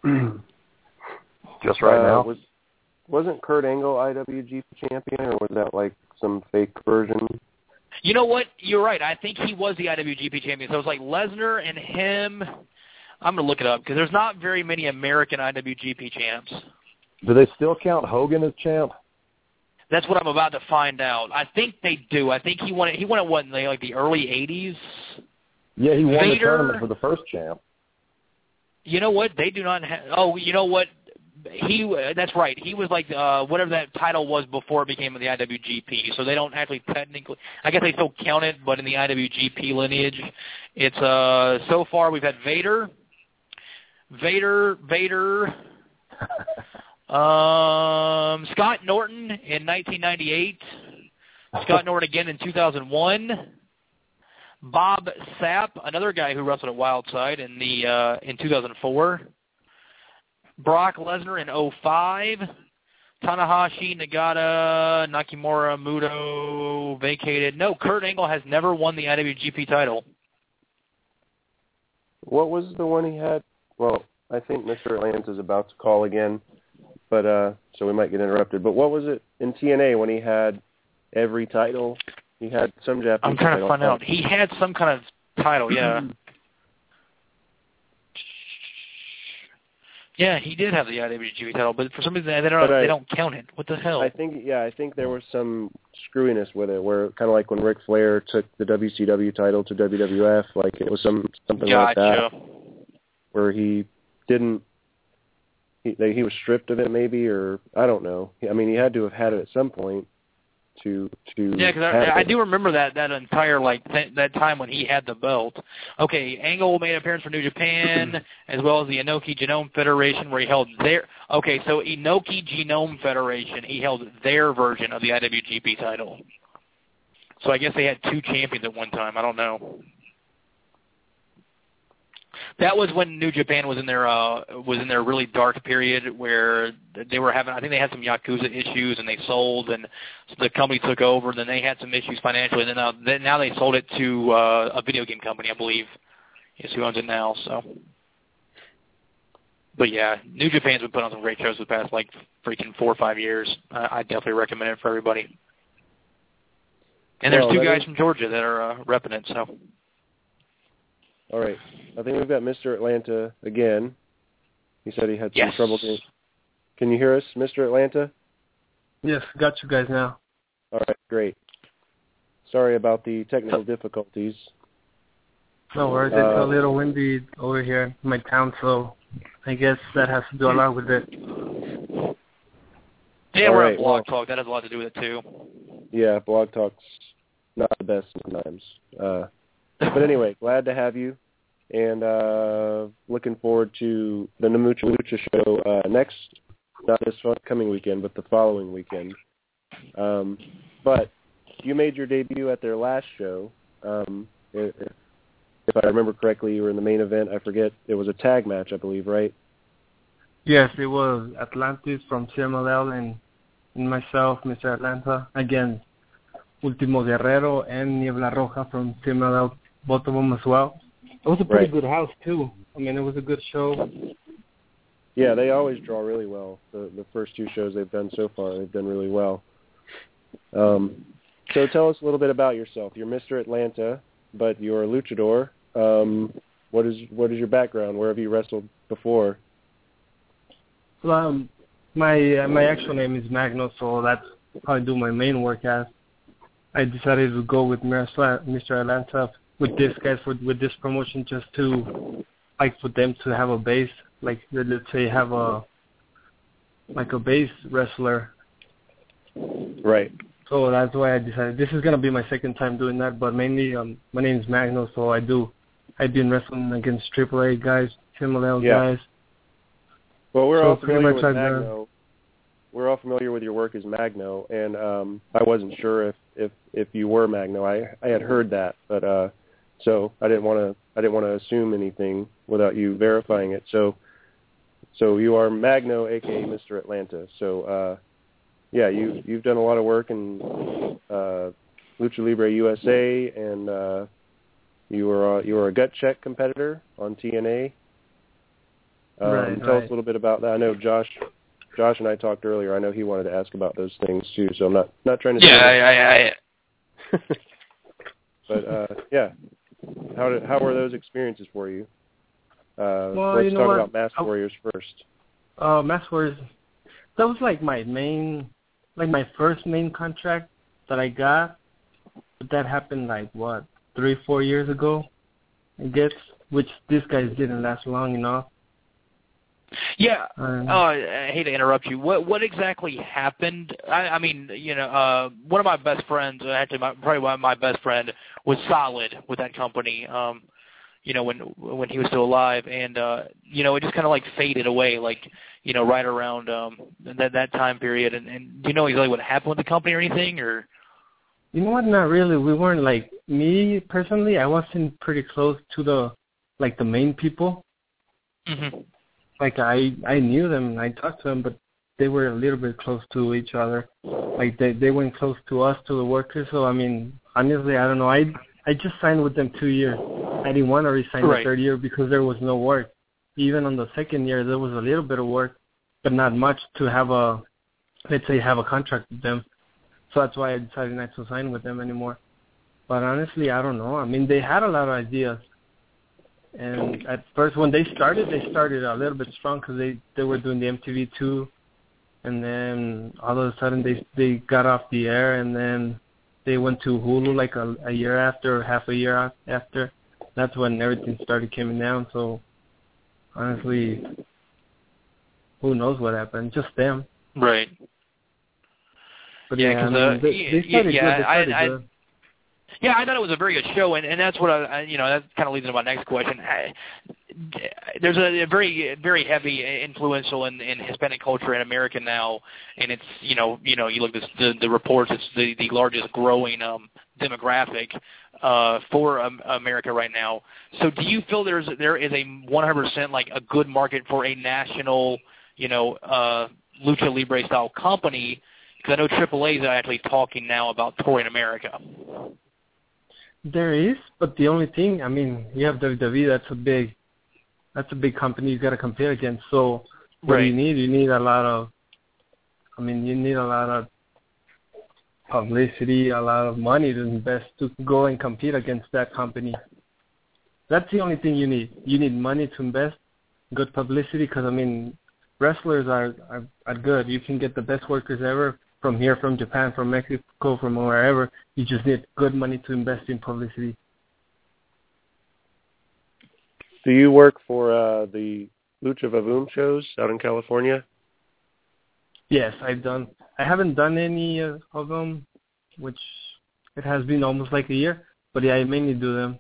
F: Just right
D: uh,
F: now.
D: Was, wasn't Kurt Angle I W G P champion, or was that like some fake version?
E: You know what? You're right. I think he was the I W G P champion. So it was like Lesnar and him. I'm going to look it up because there's not very many American I W G P champs.
F: Do they still count Hogan as champ?
E: That's what I'm about to find out. I think they do. I think he won it. He won it what in the, like the early eighties.
F: Yeah, he won
E: Vader,
F: the tournament for the first champ.
E: You know what? They do not have. Oh, you know what? He. That's right. He was like uh, whatever that title was before it became the I W G P. So they don't actually technically. I guess they still count it, but in the I W G P lineage, it's uh. So far, we've had Vader, Vader, Vader. Um, Scott Norton in nineteen ninety-eight. Scott Norton again in two thousand one. Bob Sapp, another guy who wrestled at Wildside in the uh, in two thousand four. Brock Lesnar in oh five. Tanahashi, Nagata, Nakamura, Muto vacated. No, Kurt Angle has never won the I W G P title.
D: What was the one he had? Well, I think Mister Atlanta is about to call again. But uh, so we might get interrupted. But what was it in T N A when he had every title? He had some Japanese
E: I'm trying to find
D: title.
E: out. He had some kind of title, yeah. Yeah, he did have the I W G P title, but for some reason they don't, I, they don't count it. What the hell?
D: I think, yeah, I think there was some screwiness with it, where kind of like when Ric Flair took the W C W title to W W F, like it was some something
E: gotcha.
D: like that, where he didn't. He, he was stripped of it, maybe, or I don't know. I mean, he had to have had it at some point to to.
E: Yeah, because I, I do remember that that entire like th- that time when he had the belt. Okay, Angle made an appearance for New Japan as well as the Inoki Genome Federation, where he held their. Okay, so Inoki Genome Federation, he held their version of the I W G P title. So I guess they had two champions at one time. I don't know. That was when New Japan was in their uh, was in their really dark period where they were having. I think they had some Yakuza issues, and they sold, and so the company took over. And then they had some issues financially, and then, uh, then now they sold it to uh, a video game company, I believe, is who owns it now. So, but yeah, New Japan's been putting on some great shows the past like freaking four or five years. Uh, I definitely recommend it for everybody. And there's
D: well,
E: two guys
D: is...
E: from Georgia that are uh, repping it. So.
D: All right. I think we've got Mister Atlanta again. He said he had some
E: yes.
D: trouble getting... Can you hear us, Mister Atlanta?
G: Yes, got you guys now.
D: All right, great. Sorry about the technical difficulties.
G: No worries.
D: Uh,
G: It's a little windy over here in my town, so I guess that has to do a lot with it.
E: Yeah,
D: All
E: we're
D: right,
E: at Blog
D: well,
E: Talk. That has a lot to do with it, too.
D: Yeah, Blog Talk's not the best sometimes. Uh, but anyway, glad to have you. And uh, looking forward to the Namucha Lucha show uh, next, not this coming weekend, but the following weekend. Um, but you made your debut at their last show, Um, if, if I remember correctly, you were in the main event. I forget. It was a tag match, I believe, right?
G: Yes, it was Atlantis from C M L L and, and myself, Mister Atlanta, against Último Guerrero and Niebla Roja from C M L L, both of them as well. It was a pretty
D: Right.
G: good house, too. I mean, it was a good show.
D: Yeah, they always draw really well. The the first two shows they've done so far, they've done really well. Um, so tell us a little bit about yourself. You're Mister Atlanta, but you're a luchador. Um, what is what is your background? Where have you wrestled before?
G: Well, um, my uh, my actual name is Magno, so that's how I do my main work as. I decided to go with Mister Atlanta with this guys with with this promotion just to like for them to have a base, like let's say have a like a base wrestler.
D: Right.
G: So that's why I decided this is gonna be my second time doing that. But mainly, um, my name is Magno, so I do I've been wrestling against triple A guys, C M L L
D: Yeah.
G: guys.
D: Well, we're
G: So
D: all
G: pretty
D: familiar
G: much
D: with
G: I've done-
D: Magno. We're all familiar with your work as Magno, and um, I wasn't sure if, if, if you were Magno. I I had heard that, but uh, so I didn't want to I didn't want to assume anything without you verifying it. So so you are Magno, aka Mister Atlanta. So uh, yeah, you you've done a lot of work in uh, Lucha Libre U S A, and uh, you were uh, you were a gut check competitor on T N A. Um,
G: Right,
D: tell
G: right.
D: us a little bit about that. I know Josh, Josh and I talked earlier. I know he wanted to ask about those things too. So I'm not not trying to.
E: Yeah,
D: say
E: I, I, I,
D: but uh, yeah, how did how were those experiences for you? Uh,
G: Well,
D: let's
G: you know
D: talk
G: what?
D: about Mask
G: I-
D: Warriors first.
G: Uh, Mass Warriors, that was like my main, like my first main contract that I got. But that happened like, what, three, four years ago, I guess, which these guys didn't last long enough.
E: yeah.
G: Um,
E: Oh, I hate to interrupt you. What what exactly happened? I, I mean, you know, uh, one of my best friends, actually, my, probably one of my best friend, was solid with that company. Um, you know, when when he was still alive, and uh, you know, it just kind of like faded away, like you know, right around um, that that time period. And, and do you know exactly what happened with the company or anything, or?
G: You know what? Not really. We weren't like me personally. I wasn't pretty close to the like the main people.
E: Mm-hmm.
G: Like I I knew them and I talked to them, but they were a little bit close to each other. Like they they weren't close to us, to the workers. So I mean, honestly, I don't know. I I just signed with them two years. I didn't want to resign
E: Right.
G: the third year because there was no work. Even on the second year, there was a little bit of work, but not much to have a let's say have a contract with them. So that's why I decided not to sign with them anymore. But honestly, I don't know. I mean, they had a lot of ideas. And at first, when they started, they started a little bit strong because they, they were doing the M T V two. And then all of a sudden, they they got off the air, and then they went to Hulu like a, a year after, or half a year after. That's when everything started coming down. So honestly, who knows what happened? Just them.
E: Right.
G: But
E: Yeah,
G: yeah, I
E: 'cause,
G: mean,
E: uh,
G: they,
E: yeah,
G: they started
E: yeah,
G: good. They
E: I-
G: started
E: I-
G: good.
E: Yeah, I thought it was a very good show, and, and that's what I, I, you know, that kind of leads into my next question. I, there's a, a very, very heavy influential in, in Hispanic culture in America now, and it's, you know, you know, you look at this, the, the reports, it's the, the largest growing um, demographic uh, for um, America right now. So, do you feel there's there is a one hundred percent like a good market for a national, you know, uh, lucha libre style company? Because I know triple A is actually talking now about touring America.
G: There is, but the only thing, I mean, you have W W E. That's a big, that's a big company you got to compete against. So what
E: Right.
G: do you need? You need a lot of, I mean, you need a lot of publicity, a lot of money to invest to go and compete against that company. That's the only thing you need. You need money to invest, good publicity, because I mean, wrestlers are, are are good. You can get the best workers ever from here, from Japan, from Mexico, from wherever. You just need good money to invest in publicity.
D: Do you work for uh, the Lucha Vavoom shows out in California?
G: Yes, I've done. I haven't done any uh, of them, which it has been almost like a year. But yeah, I mainly do them.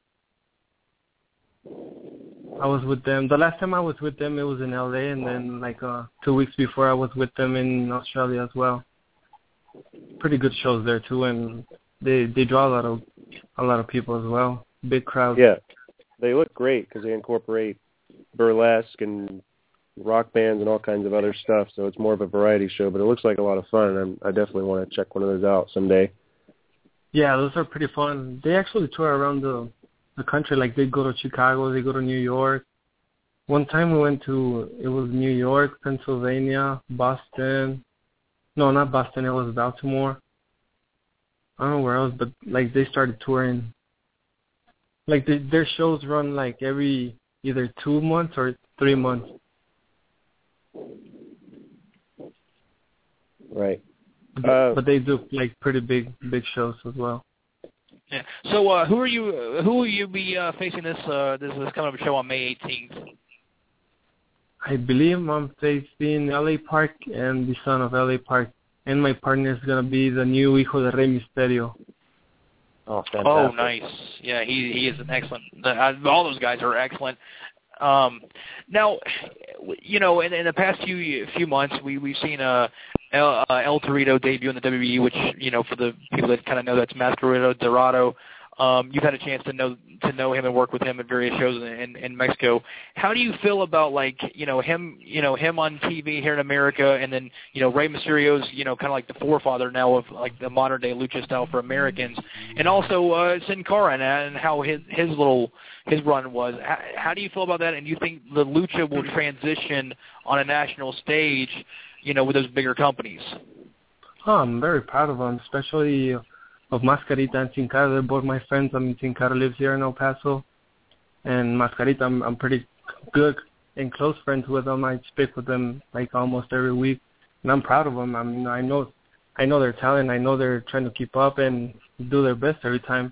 G: I was with them. The last time I was with them, it was in L A, and then like uh, two weeks before, I was with them in Australia as well. Pretty good shows there too, and they they draw a lot of a lot of people as well. Big crowd.
D: Yeah, they look great because they incorporate burlesque and rock bands and all kinds of other stuff. So it's more of a variety show, but it looks like a lot of fun. And I definitely want to check one of those out someday.
G: Yeah, those are pretty fun. They actually tour around the the country. Like they go to Chicago, they go to New York. One time we went to, it was New York, Pennsylvania, Boston. No, not Boston, it was Baltimore. I don't know where else, but like they started touring. Like they, their shows run like every either two months or three months.
D: Right.
G: But,
D: uh,
G: but they do like pretty big, big shows as well.
E: Yeah. So uh, who are you? Uh, who will you be uh, facing this uh, this this coming up show on May eighteenth?
G: I believe I'm facing L A Park and the son of L A Park, and my partner is gonna be the new Hijo de Rey Mysterio.
F: Oh, fantastic.
E: Oh, nice. Yeah, he he is an excellent. The, uh, all those guys are excellent. Um, now, you know, in, in the past few few months, we we've seen uh, El, uh, El Torito debut in the W W E, which, you know, for the people that kind of know, that's Mascarado Dorado. Um, you've had a chance to know to know him and work with him at various shows in, in, in Mexico. How do you feel about, like, you know, him, you know, him on T V here in America, and then, you know, Rey Mysterio's, you know, kind of like the forefather now of like the modern day lucha style for Americans, and also uh, Sin Cara and, and how his his little his run was. How, how do you feel about that? And do you think the lucha will transition on a national stage, you know, with those bigger companies?
G: Oh, I'm very proud of him, especially of Mascarita and Sin Cara. They're both my friends. I mean, Sin Cara lives here in El Paso, and Mascarita, I'm, I'm pretty good and close friends with them. I speak with them like almost every week, and I'm proud of them. I mean, I know, I know their talent. I know they're trying to keep up and do their best every time.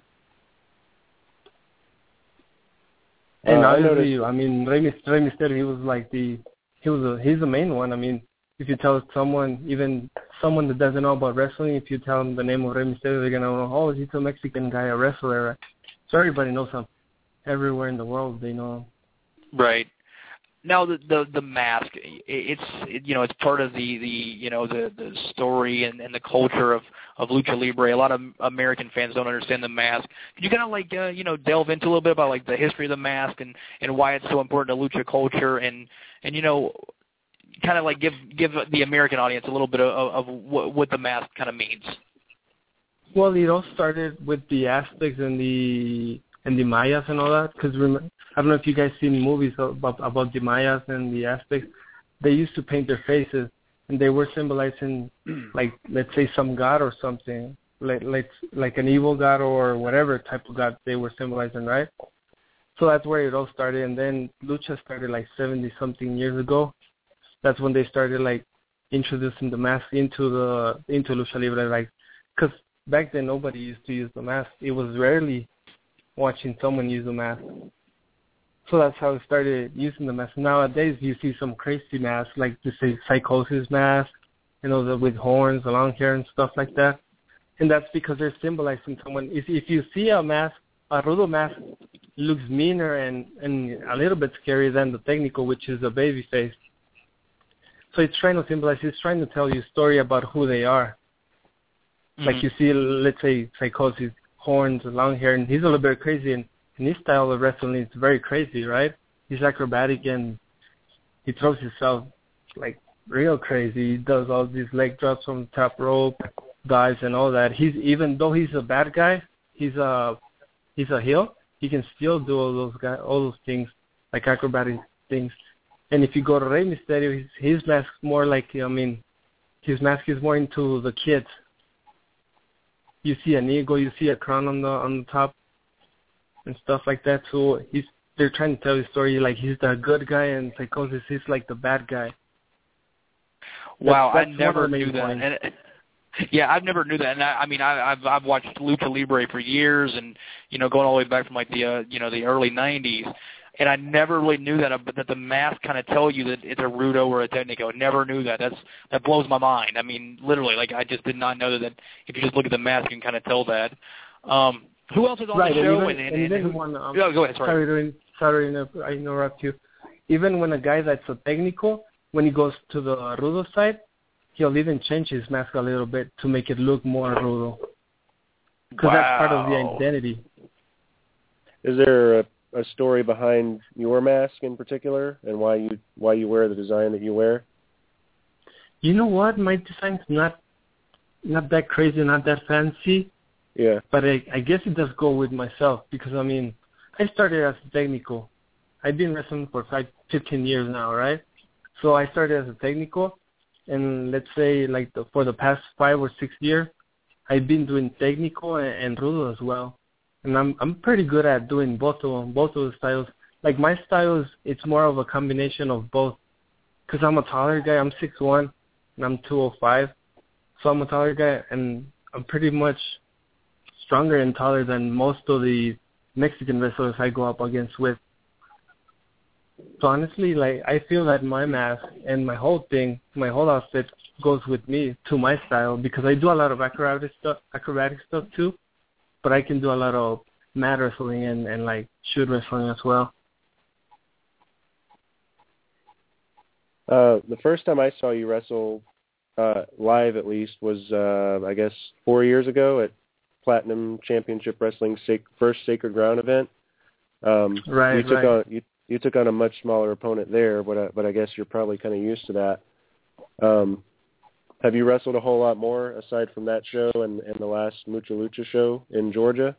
G: And
D: uh,
G: obviously,
D: I,
G: I mean, Rey, Rey Mysterio, he was like the, he was a, he's the main one. I mean, if you tell someone, even someone that doesn't know about wrestling, if you tell them the name of Rey Mysterio, they're going to know, oh, he's a Mexican guy, a wrestler. So everybody knows him. Everywhere in the world, they know him.
E: Right. Now, the the, the mask, it's, it, you know, it's part of the, the you know, the, the story and, and the culture of, of Lucha Libre. A lot of American fans don't understand the mask. Could you kind of, like, uh, you know, delve into a little bit about, like, the history of the mask and, and why it's so important to lucha culture and, and you know, kind of like give give the American audience a little bit of, of what, what the mask kind of means?
G: Well, it all started with the Aztecs and the and the Mayas and all that. Because I don't know if you guys seen movies about about the Mayas and the Aztecs. They used to paint their faces, and they were symbolizing, like, let's say some god or something, like like like an evil god or whatever type of god they were symbolizing, right? So that's where it all started, and then lucha started like seventy something years ago. That's when they started, like, introducing the mask into the into Lucha Libre, like, because back then nobody used to use the mask. It was rarely watching someone use the mask. So that's how it started using the mask. Nowadays you see some crazy masks, like the say Psychosis mask, you know, the, with horns, the long hair and stuff like that. And that's because they're symbolizing someone. If if you see a mask, a Rudo mask looks meaner and, and a little bit scarier than the Técnico, which is a baby face. So it's trying to symbolize, it's trying to tell you a story about who they are. Mm-hmm. Like you see, let's say, Psychosis, horns, long hair, and he's a little bit crazy, and, and his style of wrestling is very crazy, right? He's acrobatic, and he throws himself, like, real crazy. He does all these leg drops from the top rope, dives, and all that. He's, even though he's a bad guy, he's a, he's a heel, he can still do all those guys, all those things, like acrobatic things. And if you go to Rey Mysterio, his, his mask more like, I mean, his mask is more into the kids. You see an eagle, you see a crown on the on the top, and stuff like that. So he's they're trying to tell the story like he's the good guy, and Psychosis is like the bad guy.
E: Wow,
G: that's,
E: that's
G: I never
E: knew that. And, yeah, I've never knew that. And I, I mean, I, I've I've watched Lucha Libre for years, and you know, going all the way back from like the uh, you know the early nineties. And I never really knew that, but that the mask kind of tell you that it's a Rudo or a Técnico. Never knew that. That's that blows my mind. I mean, literally, like I just did not know that. that if you just look at the mask, you can kind of tell that. Um, who else is on
G: right,
E: the show?
G: And even, and, and, and, and who, one, um,
E: oh, go ahead. Sorry.
G: Sorry, to, sorry, I interrupt you. Even when a guy that's a Técnico, when he goes to the Rudo side, he'll even change his mask a little bit to make it look more Rudo. Because
E: wow.
G: that's part of the identity.
D: Is there a, a story behind your mask in particular, and why you why you wear the design that you wear?
G: You know what? My design's not not that crazy, not that fancy.
D: Yeah.
G: But I, I guess it does go with myself because, I mean, I started as a technical. I've been wrestling for five, fifteen years now, right? So I started as a technical, and let's say like the, for the past five or six years, I've been doing technical and, and rudo as well. And I'm I'm pretty good at doing both of them, both of the styles. Like my styles, it's more of a combination of both. Because I'm a taller guy, I'm six one, and I'm two oh five. So I'm a taller guy, and I'm pretty much stronger and taller than most of the Mexican wrestlers I go up against with. So honestly, like, I feel that my mask and my whole thing, my whole outfit goes with me to my style because I do a lot of acrobatic stuff, acrobatic stuff too, but I can do a lot of mat wrestling and, and like shoot wrestling as well.
D: Uh, the first time I saw you wrestle uh, live, at least, was uh, I guess four years ago at Platinum Championship Wrestling's sac- first Sacred Ground event. Um,
G: right,
D: you took
G: right.
D: on you, you took on a much smaller opponent there, but I, but I guess you're probably kind of used to that. Um, have you wrestled a whole lot more aside from that show and, and the last Mucha Lucha show in Georgia?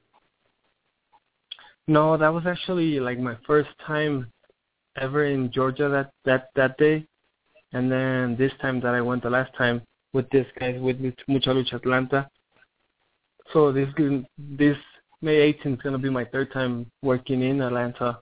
G: No, that was actually like my first time ever in Georgia that, that, that day. And then this time that I went the last time with this guy, with Mucha Lucha Atlanta. So this this May eighteenth is going to be my third time working in Atlanta.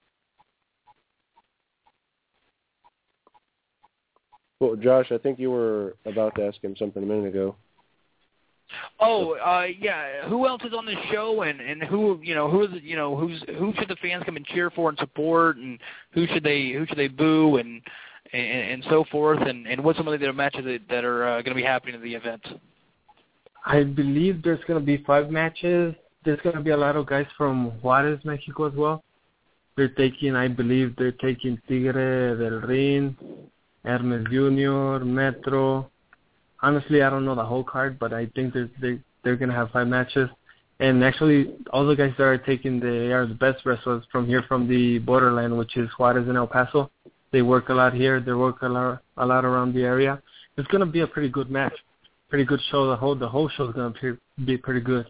D: Well, Josh, I think you were about to ask him something a minute ago.
E: Oh, uh, yeah. Who else is on this show, and, and who you know who is you know who's who should the fans come and cheer for and support, and who should they who should they boo and and, and so forth, and, and what's some of the other matches that, that are uh, going to be happening at the event?
G: I believe there's going to be five matches. There's going to be a lot of guys from Juarez, Mexico as well. They're taking, I believe, they're taking Tigre del Rin, Hermes Junior, Metro. Honestly, I don't know the whole card, but I think they're, they, they're going to have five matches. And actually, all the guys that are taking, they are the best wrestlers from here, from the borderland, which is Juarez and El Paso. They work a lot here. They work a lot, a lot around the area. It's going to be a pretty good match. Pretty good show. The whole the whole show is going to be pretty good.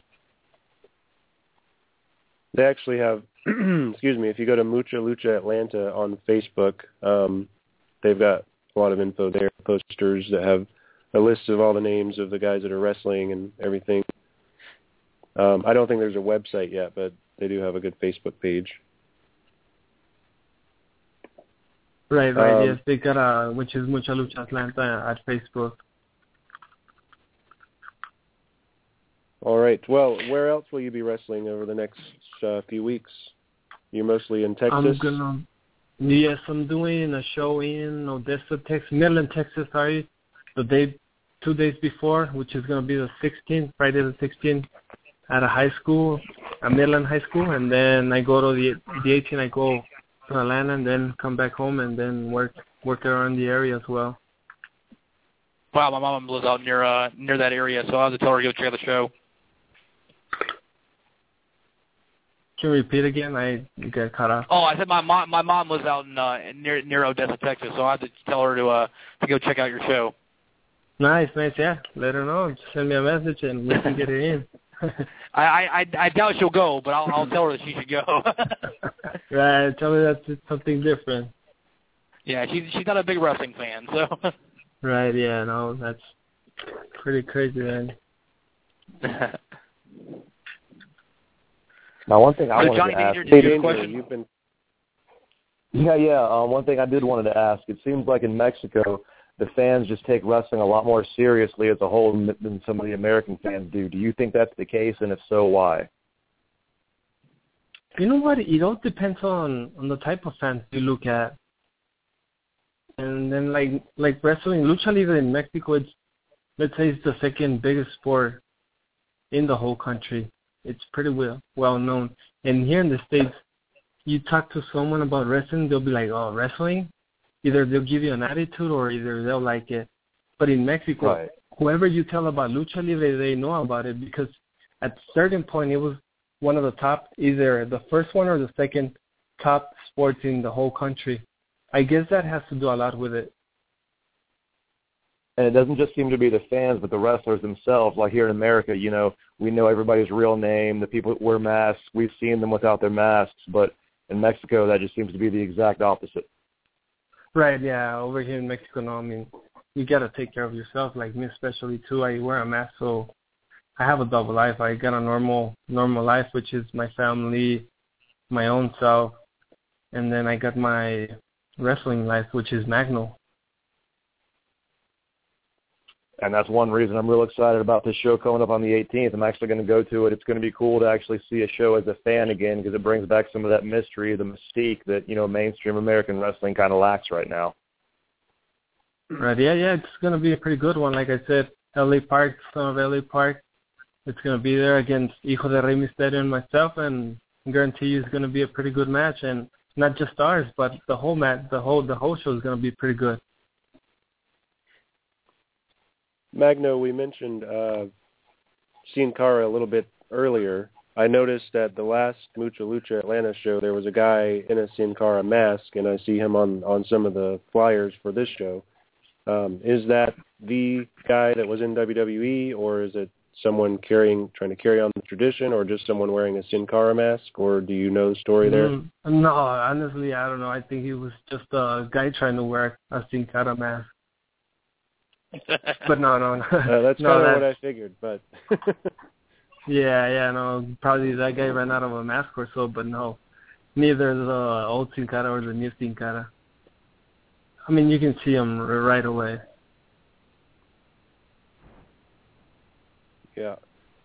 D: They actually have, excuse me, if you go to Mucha Lucha Atlanta on Facebook, um, they've got a lot of info there, posters that have a list of all the names of the guys that are wrestling and everything. Um, I don't think there's a website yet, but they do have a good Facebook page.
G: Right, right,
D: um,
G: yes. They got a, which is Mucha Lucha Atlanta at Facebook.
D: All right. Well, where else will you be wrestling over the next uh, few weeks? You're mostly in Texas?
G: I'm gonna, yes, I'm doing a show in Odessa, Texas, Midland, Texas, sorry, the day, two days before, which is going to be the sixteenth, Friday the sixteenth, at a high school, a Midland high school, and then I go to the the eighteenth, I go to Atlanta, and then come back home, and then work work around the area as well.
E: Wow, my mom lives out near uh, near that area, so I'll have to tell her to go check out the show.
G: Can you repeat again? I got cut off.
E: Oh, I said my mom my mom lives out in uh, near near Odessa, Texas, so I have to tell her to uh to go check out your show.
G: Nice, nice, yeah. Let her know. Just send me a message and we can get it in.
E: I, I I doubt she'll go, but I'll I'll tell her that she should go.
G: Right, tell her that's something different.
E: Yeah, she's she's not a big wrestling fan, so.
G: Right, yeah, no, that's pretty crazy, man.
F: Now, one thing I
E: so
F: wanted
E: Johnny
F: to ask.
E: Danger, Danger, question.
D: You've been...
F: Yeah, yeah. Uh, one thing I did wanted to ask. It seems like in Mexico, the fans just take wrestling a lot more seriously as a whole than some of the American fans do. Do you think that's the case, and if so, why?
G: You know what? It all depends on, on the type of fans you look at. And then, like like wrestling, Lucha Libre in Mexico, it's, let's say it's the second biggest sport in the whole country. It's pretty well, well known. And here in the States, you talk to someone about wrestling, they'll be like, oh, wrestling? Either they'll give you an attitude or either they'll like it. But in Mexico,
F: right.
G: whoever you tell about Lucha Libre, they know about it because at a certain point, it was one of the top, either the first one or the second top sports in the whole country. I guess that has to do a lot with it.
F: And it doesn't just seem to be the fans, but the wrestlers themselves. Like here in America, you know, we know everybody's real name. The people that wear masks, we've seen them without their masks. But in Mexico, that just seems to be the exact opposite.
G: Right, yeah. Over here in Mexico, no, I mean, you got to take care of yourself. Like me especially, too. I wear a mask, so I have a double life. I got a normal normal life, which is my family, my own self, and then I got my wrestling life, which is Magno.
F: And that's one reason I'm real excited about this show coming up on the eighteenth. I'm actually going to go to it. It's going to be cool to actually see a show as a fan again because it brings back some of that mystery, the mystique that, you know, mainstream American wrestling kind of lacks right now.
G: Right, yeah, yeah, it's going to be a pretty good one. Like I said, L A Park, son of L A Park, it's going to be there against Hijo de Rey Mysterio and myself, and I guarantee you it's going to be a pretty good match. And not just ours, but the whole match, the whole the whole show is going to be pretty good.
D: Magno, we mentioned uh, Sin Cara a little bit earlier. I noticed at the last Mucha Lucha Atlanta show, there was a guy in a Sin Cara mask, and I see him on, on some of the flyers for this show. Um, is that the guy that was in W W E, or is it someone carrying, trying to carry on the tradition, or just someone wearing a Sin Cara mask, or do you know the story there?
G: Mm, no, honestly, I don't know. I think he was just a guy trying to wear a Sin Cara mask. But no, no, no.
D: Uh, that's
G: no,
D: kind of
G: that's,
D: what I figured, but...
G: yeah, yeah, no, probably that guy ran out of a mask or so, but no. Neither the old Sin Cara or the new Sin Cara. I mean, you can see him right away.
D: Yeah.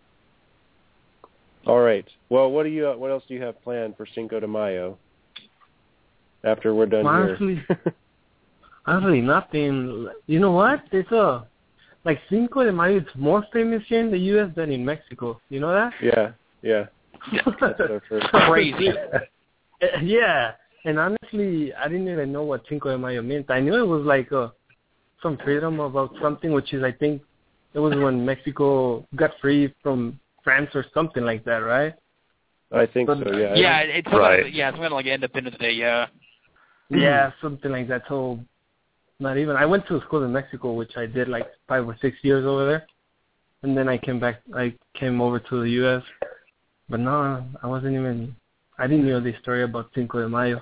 D: All right. Well, what do you? What else do you have planned for Cinco de Mayo? After we're done
G: honestly,
D: here.
G: honestly, nothing. You know what? It's a like Cinco de Mayo. It's more famous here in the U S than in Mexico. You know that?
D: Yeah. Yeah. That's
E: crazy.
G: Yeah. And honestly, I didn't even know what Cinco de Mayo meant. I knew it was like uh, some freedom about something, which is, I think, it was when Mexico got free from France or something like that, right?
D: I think
G: but,
D: so, yeah.
E: Yeah, it's
F: right.
E: Like, yeah, it's kind of like Independence Day, yeah.
G: Yeah, something like that. So, not even. I went to school in Mexico, which I did like five or six years over there, and then I came back. I came over to the U S, but no, I wasn't even. I didn't know the story about Cinco de Mayo.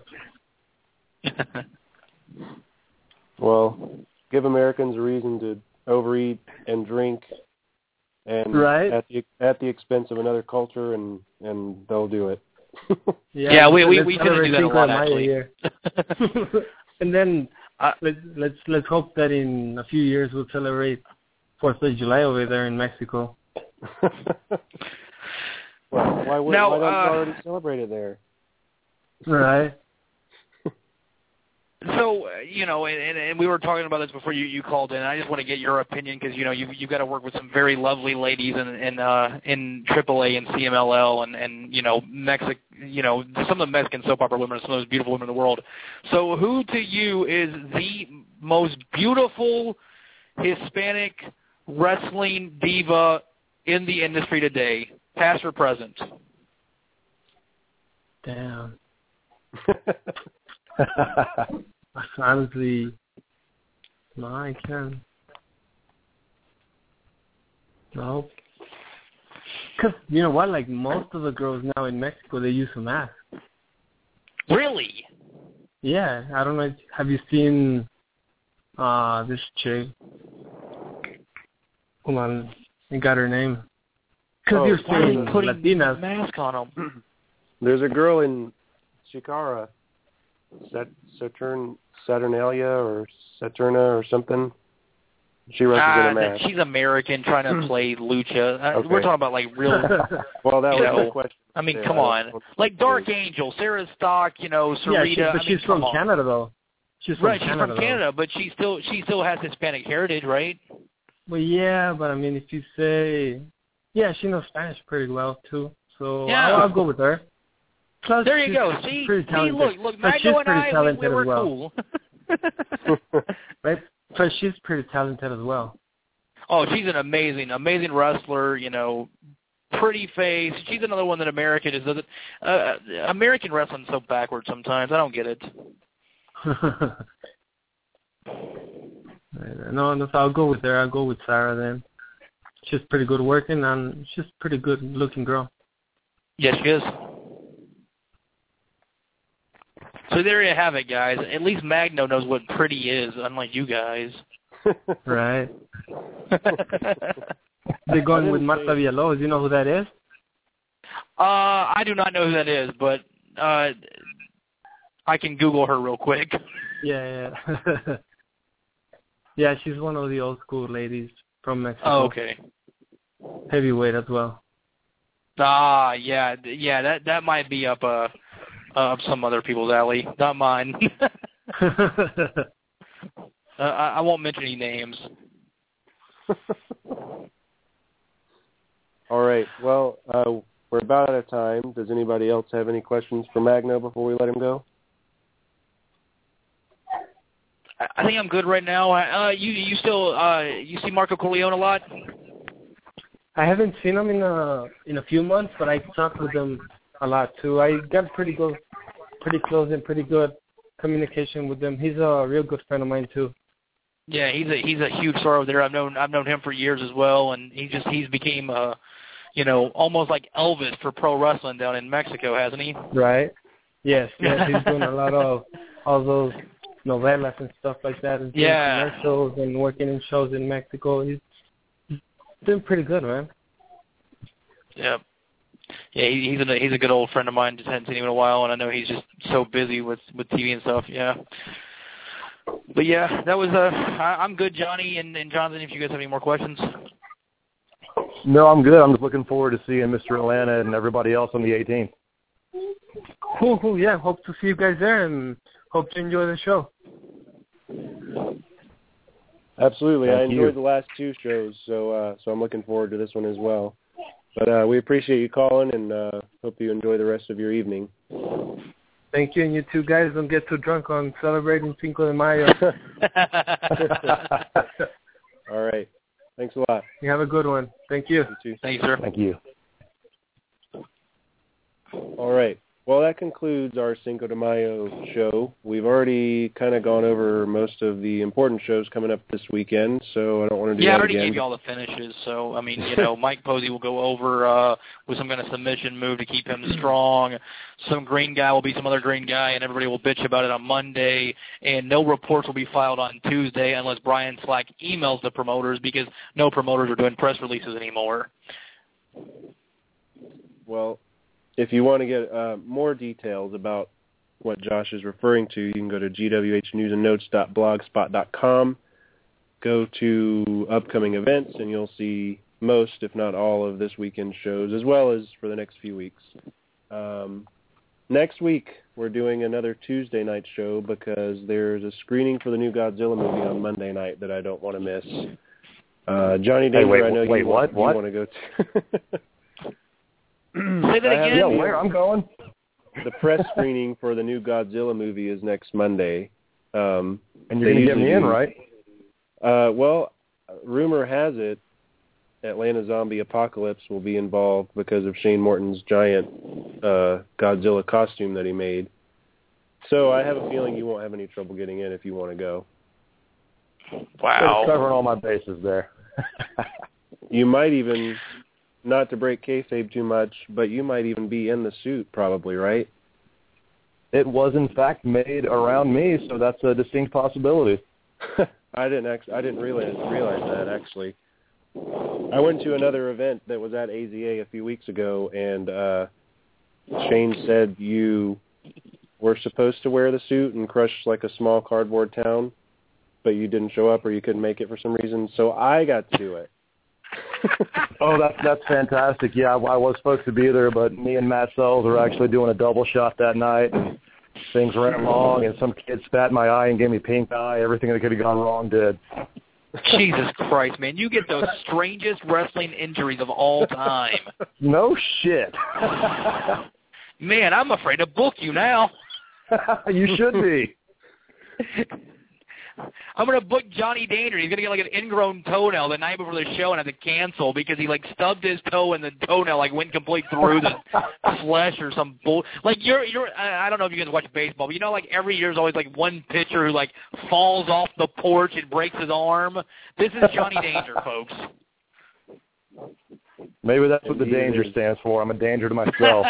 D: Well, give Americans a reason to overeat and drink, and
G: right?
D: at the at the expense of another culture, and, and they'll do it.
E: yeah, yeah, we we, we tend to do that a lot, actually.
G: Here. And then uh, let's let's let's hope that in a few years we'll celebrate Fourth of July over there in Mexico.
D: Well, why would
E: now,
D: why don't
E: uh,
D: you already celebrate it there?
G: Right.
E: So, uh, you know, and, and, and we were talking about this before you, you called in. I just want to get your opinion because, you know, you've, you've got to work with some very lovely ladies in in, uh, in triple A and C M L L and, and you know, Mexic, you know, some of the Mexican soap opera women are some of those beautiful women in the world. So who to you is the most beautiful Hispanic wrestling diva in the industry today, past or present?
G: Damn. Honestly, no, I can't. No. Because, you know what, like most of the girls now in Mexico, they use a mask.
E: Really?
G: Yeah, I don't know. Have you seen uh, this chick? Hold on, I got her name. Because
D: Oh,
G: you're
E: Why are
G: saying
E: you putting
G: Latinas.
E: mask on them?
D: There's a girl in Chikara, Sat- Saturn, Saturnalia or Saturna or something. She wrestles
E: Ah,
D: in a mask.
E: she's American trying to play lucha. Uh,
D: Okay.
E: We're talking about like real.
D: Well, that
E: you
D: was
E: know,
D: the question.
E: I mean,
D: Yeah,
E: come
D: I
E: on.
D: don't-
E: Like Dark Angel, Sarah Stock, you know,
G: Yeah,
E: Sarita.
G: she, but
E: I mean,
G: she's
E: come
G: from
E: on.
G: Canada, though. She's from
E: Right,
G: Canada,
E: she's from
G: though.
E: Canada, but she still she still has Hispanic heritage, right?
G: Well, yeah, but I mean, if you say, yeah, she knows Spanish pretty well too, so
E: Yeah.
G: I'll, I'll go with her. Plus,
E: There you
G: she's
E: go. See,
G: pretty
E: see,
G: talented.
E: look, look,
G: Plus, she's
E: Magno and
G: pretty
E: I, we,
G: talented
E: we were
G: as well.
E: cool.
G: Right? Plus, she's pretty talented as well.
E: Oh, she's an amazing, amazing wrestler. You know, pretty face. She's another one that America just doesn't. Uh, American wrestling's so backwards sometimes. I don't get it.
G: no, no, so I'll go with her. I'll go with Sarah then. She's pretty good working, and she's a pretty good looking girl.
E: Yes, she is. So there you have it, guys. At least Magno knows what pretty is, unlike you guys.
G: Right. They're going with Marta Villalobos. You know who that is?
E: Uh, I do not know who that is, but uh, I can Google her real quick.
G: Yeah, yeah. Yeah, she's one of the old school ladies from Mexico.
E: Oh, okay.
G: Heavyweight as well.
E: Ah, yeah, yeah. That that might be up uh up some other people's alley, not mine. uh, I, I won't mention any names.
D: All right. Well, uh, we're about out of time. Does anybody else have any questions for Magno before we let him go?
E: I, I think I'm good right now. Uh, you you still uh you see Marco Corleone a lot?
G: I haven't seen him in a in a few months, but I talked with him a lot too. I got pretty good, pretty close and pretty good communication with him. He's a real good friend of mine too.
E: Yeah, he's a he's a huge star over there. I've known I've known him for years as well, and he just he's became uh you know almost like Elvis for pro wrestling down in Mexico, hasn't he?
G: Right. Yes. Yes. He's doing a lot of all those novelas and stuff like that, and doing
E: yeah.
G: commercials and working in shows in Mexico. He's doing pretty good, man.
E: Yeah. Yeah, he, he's a he's a good old friend of mine. Just hadn't seen him in a while, and I know he's just so busy with, with T V and stuff. Yeah. But yeah, that was uh, I, I'm good, Johnny and, and Jonathan. If you guys have any more questions.
F: No, I'm good. I'm just looking forward to seeing Mister Atlanta and everybody else on the eighteenth.
G: Cool, cool. Yeah, hope to see you guys there, and hope to enjoy the show.
D: Absolutely.
F: Thank
D: I enjoyed
F: you.
D: the last two shows, so uh, so I'm looking forward to this one as well. But uh, we appreciate you calling, and uh, hope you enjoy the rest of your evening.
G: Thank you, and you two guys don't get too drunk on celebrating Cinco de Mayo.
D: All right. Thanks a lot.
G: You have a good one. Thank you.
D: You too.
E: Thank you, sir.
F: Thank you.
D: All right. Well, that concludes our Cinco de Mayo show. We've already kind of gone over most of the important shows coming up this weekend, so I don't want to do
E: yeah,
D: that
E: I already
D: again.
E: gave you all the finishes. So, I mean, you know, Mike Posey will go over uh, with some kind of submission move to keep him strong. Some green guy will be some other green guy, and everybody will bitch about it on Monday. And no reports will be filed on Tuesday unless Brian Slack emails the promoters, because no promoters are doing press releases anymore.
D: Well, if you want to get uh, more details about what Josh is referring to, you can go to g w h news and notes dot blogspot dot com, go to upcoming events, and you'll see most, if not all, of this weekend's shows, as well as for the next few weeks. Um, next week, we're doing another Tuesday night show because there's a screening for the new Godzilla movie on Monday night that I don't want to miss. Uh, Johnny Danger,
F: hey, wait,
D: I know
F: wait,
D: you,
F: what?
D: want, you
F: what?
D: want to go to.
E: Say that again?
F: Yeah, where? I'm going.
D: The press screening for the new Godzilla movie is next Monday. Um,
F: and you're going to get me in,
D: do,
F: right?
D: Uh, well, rumor has it Atlanta Zombie Apocalypse will be involved because of Shane Morton's giant uh, Godzilla costume that he made. So I have a feeling you won't have any trouble getting in if you want to go.
E: Wow.
F: Just covering all my bases there.
D: You might even... Not to break kayfabe too much, but you might even be in the suit, probably, right?
F: It was, in fact, made around me, so that's a distinct possibility.
D: I didn't actually, I didn't realize realize that actually. I went to another event that was at A Z A a few weeks ago, and uh, Shane said you were supposed to wear the suit and crush like a small cardboard town, but you didn't show up or you couldn't make it for some reason, so I got to do it.
F: Oh, that's that's fantastic. Yeah, I was supposed to be there, but me and Matt Sells were actually doing a double shot that night, and things ran long, and some kid spat in my eye and gave me pink eye. Everything that could have gone wrong did.
E: Jesus Christ, man. You get those strangest wrestling injuries of all time.
F: No shit.
E: Man, I'm afraid to book you now.
F: You should be.
E: I'm gonna book Johnny Danger. He's gonna get like an ingrown toenail the night before the show and have to cancel because he like stubbed his toe and the toenail like went complete through the flesh or some bull. Like you're you're I don't know if you guys watch baseball, but you know like every year there's always like one pitcher who like falls off the porch and breaks his arm. This is Johnny Danger, folks.
F: Maybe that's what the danger stands for. I'm a danger to myself.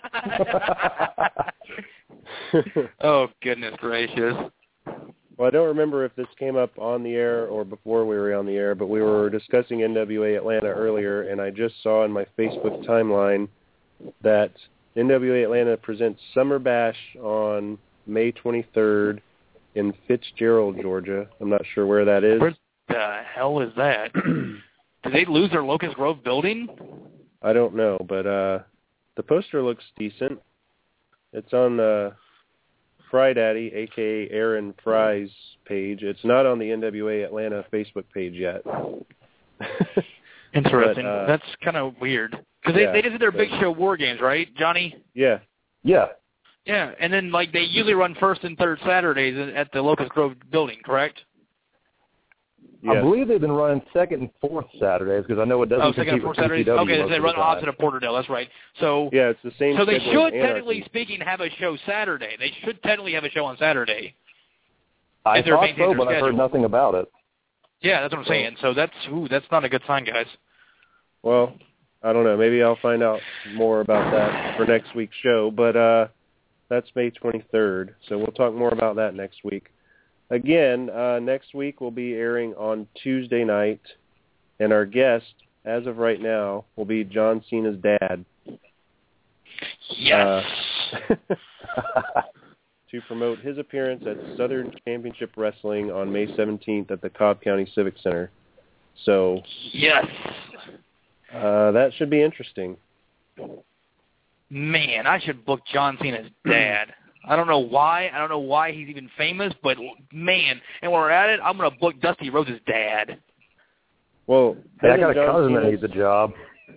E: Oh, goodness gracious.
D: Well, I don't remember if this came up on the air or before we were on the air, but we were discussing N W A Atlanta earlier, and I just saw in my Facebook timeline that N W A Atlanta presents Summer Bash on May twenty-third in Fitzgerald, Georgia. I'm not sure where that is.
E: Where the hell is that? Did they lose their Locust Grove building?
D: I don't know, but uh, the poster looks decent. It's on uh, Fry Daddy, a k a. Aaron Fry's page. It's not on the N W A Atlanta Facebook page yet.
E: Interesting.
D: But, uh,
E: That's kind of weird. Because they,
D: yeah,
E: they just did their
D: so.
E: Big Show War Games, right, Johnny?
D: Yeah.
F: Yeah.
E: Yeah, and then like they usually run first and third Saturdays at the Locust Grove building, correct?
F: Yes. I believe they've been running second and fourth Saturdays because I know it doesn't
E: oh, second and fourth Saturdays? Okay, so they run opposite of Porterdale. That's right. So
D: yeah, it's the same.
E: So they should, technically speaking, have a show Saturday. They should technically have a show on Saturday.
F: I thought so, but I heard nothing about it.
E: Yeah, that's what I'm saying. So that's ooh, that's not a good sign, guys.
D: Well, I don't know. Maybe I'll find out more about that for next week's show. But uh, that's May twenty-third, so we'll talk more about that next week. Again, uh, next week we'll be airing on Tuesday night, and our guest, as of right now, will be John Cena's dad.
E: Yes!
D: Uh, to promote his appearance at Southern Championship Wrestling on May seventeenth at the Cobb County Civic Center. So,
E: yes,
D: uh, that should be interesting.
E: Man, I should book John Cena's dad. I don't know why. I don't know why he's even famous, but man, and when we're at it, I'm going to book Dusty Rhodes' dad.
D: Well,
F: hey, I got a cousin Cena's... that needs a job.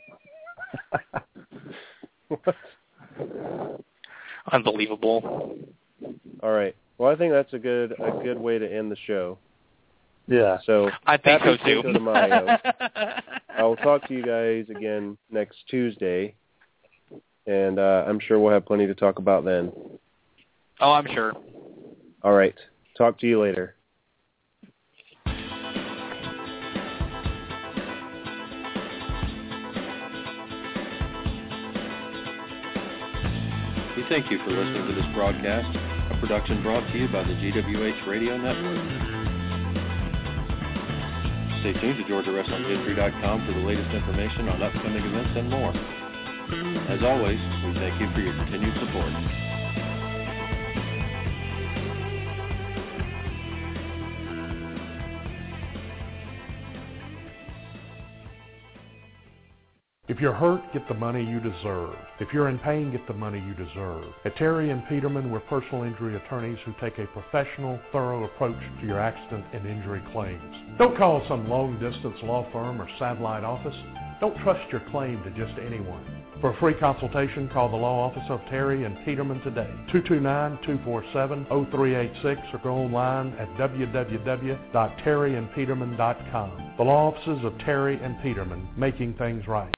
E: Unbelievable.
D: All right. Well, I think that's a good a good way to end the show.
F: Yeah.
D: So
E: I think so
D: too. De Mayo. I will talk to you guys again next Tuesday, and uh, I'm sure we'll have plenty to talk about then.
E: Oh, I'm sure.
D: All right. Talk to you later.
H: We thank you for listening to this broadcast, a production brought to you by the G W H Radio Network. Stay tuned to Georgia Wrestling History dot com for the latest information on upcoming events and more. As always, we thank you for your continued support.
B: If you're hurt, get the money you deserve. If you're in pain, get the money you deserve. At Terry and Peterman, we're personal injury attorneys who take a professional, thorough approach to your accident and injury claims. Don't call some long-distance law firm or satellite office. Don't trust your claim to just anyone. For a free consultation, call the law office of Terry and Peterman today, two two nine, two four seven, zero three eight six, or go online at w w w dot terry and peterman dot com. The law offices of Terry and Peterman, making things right.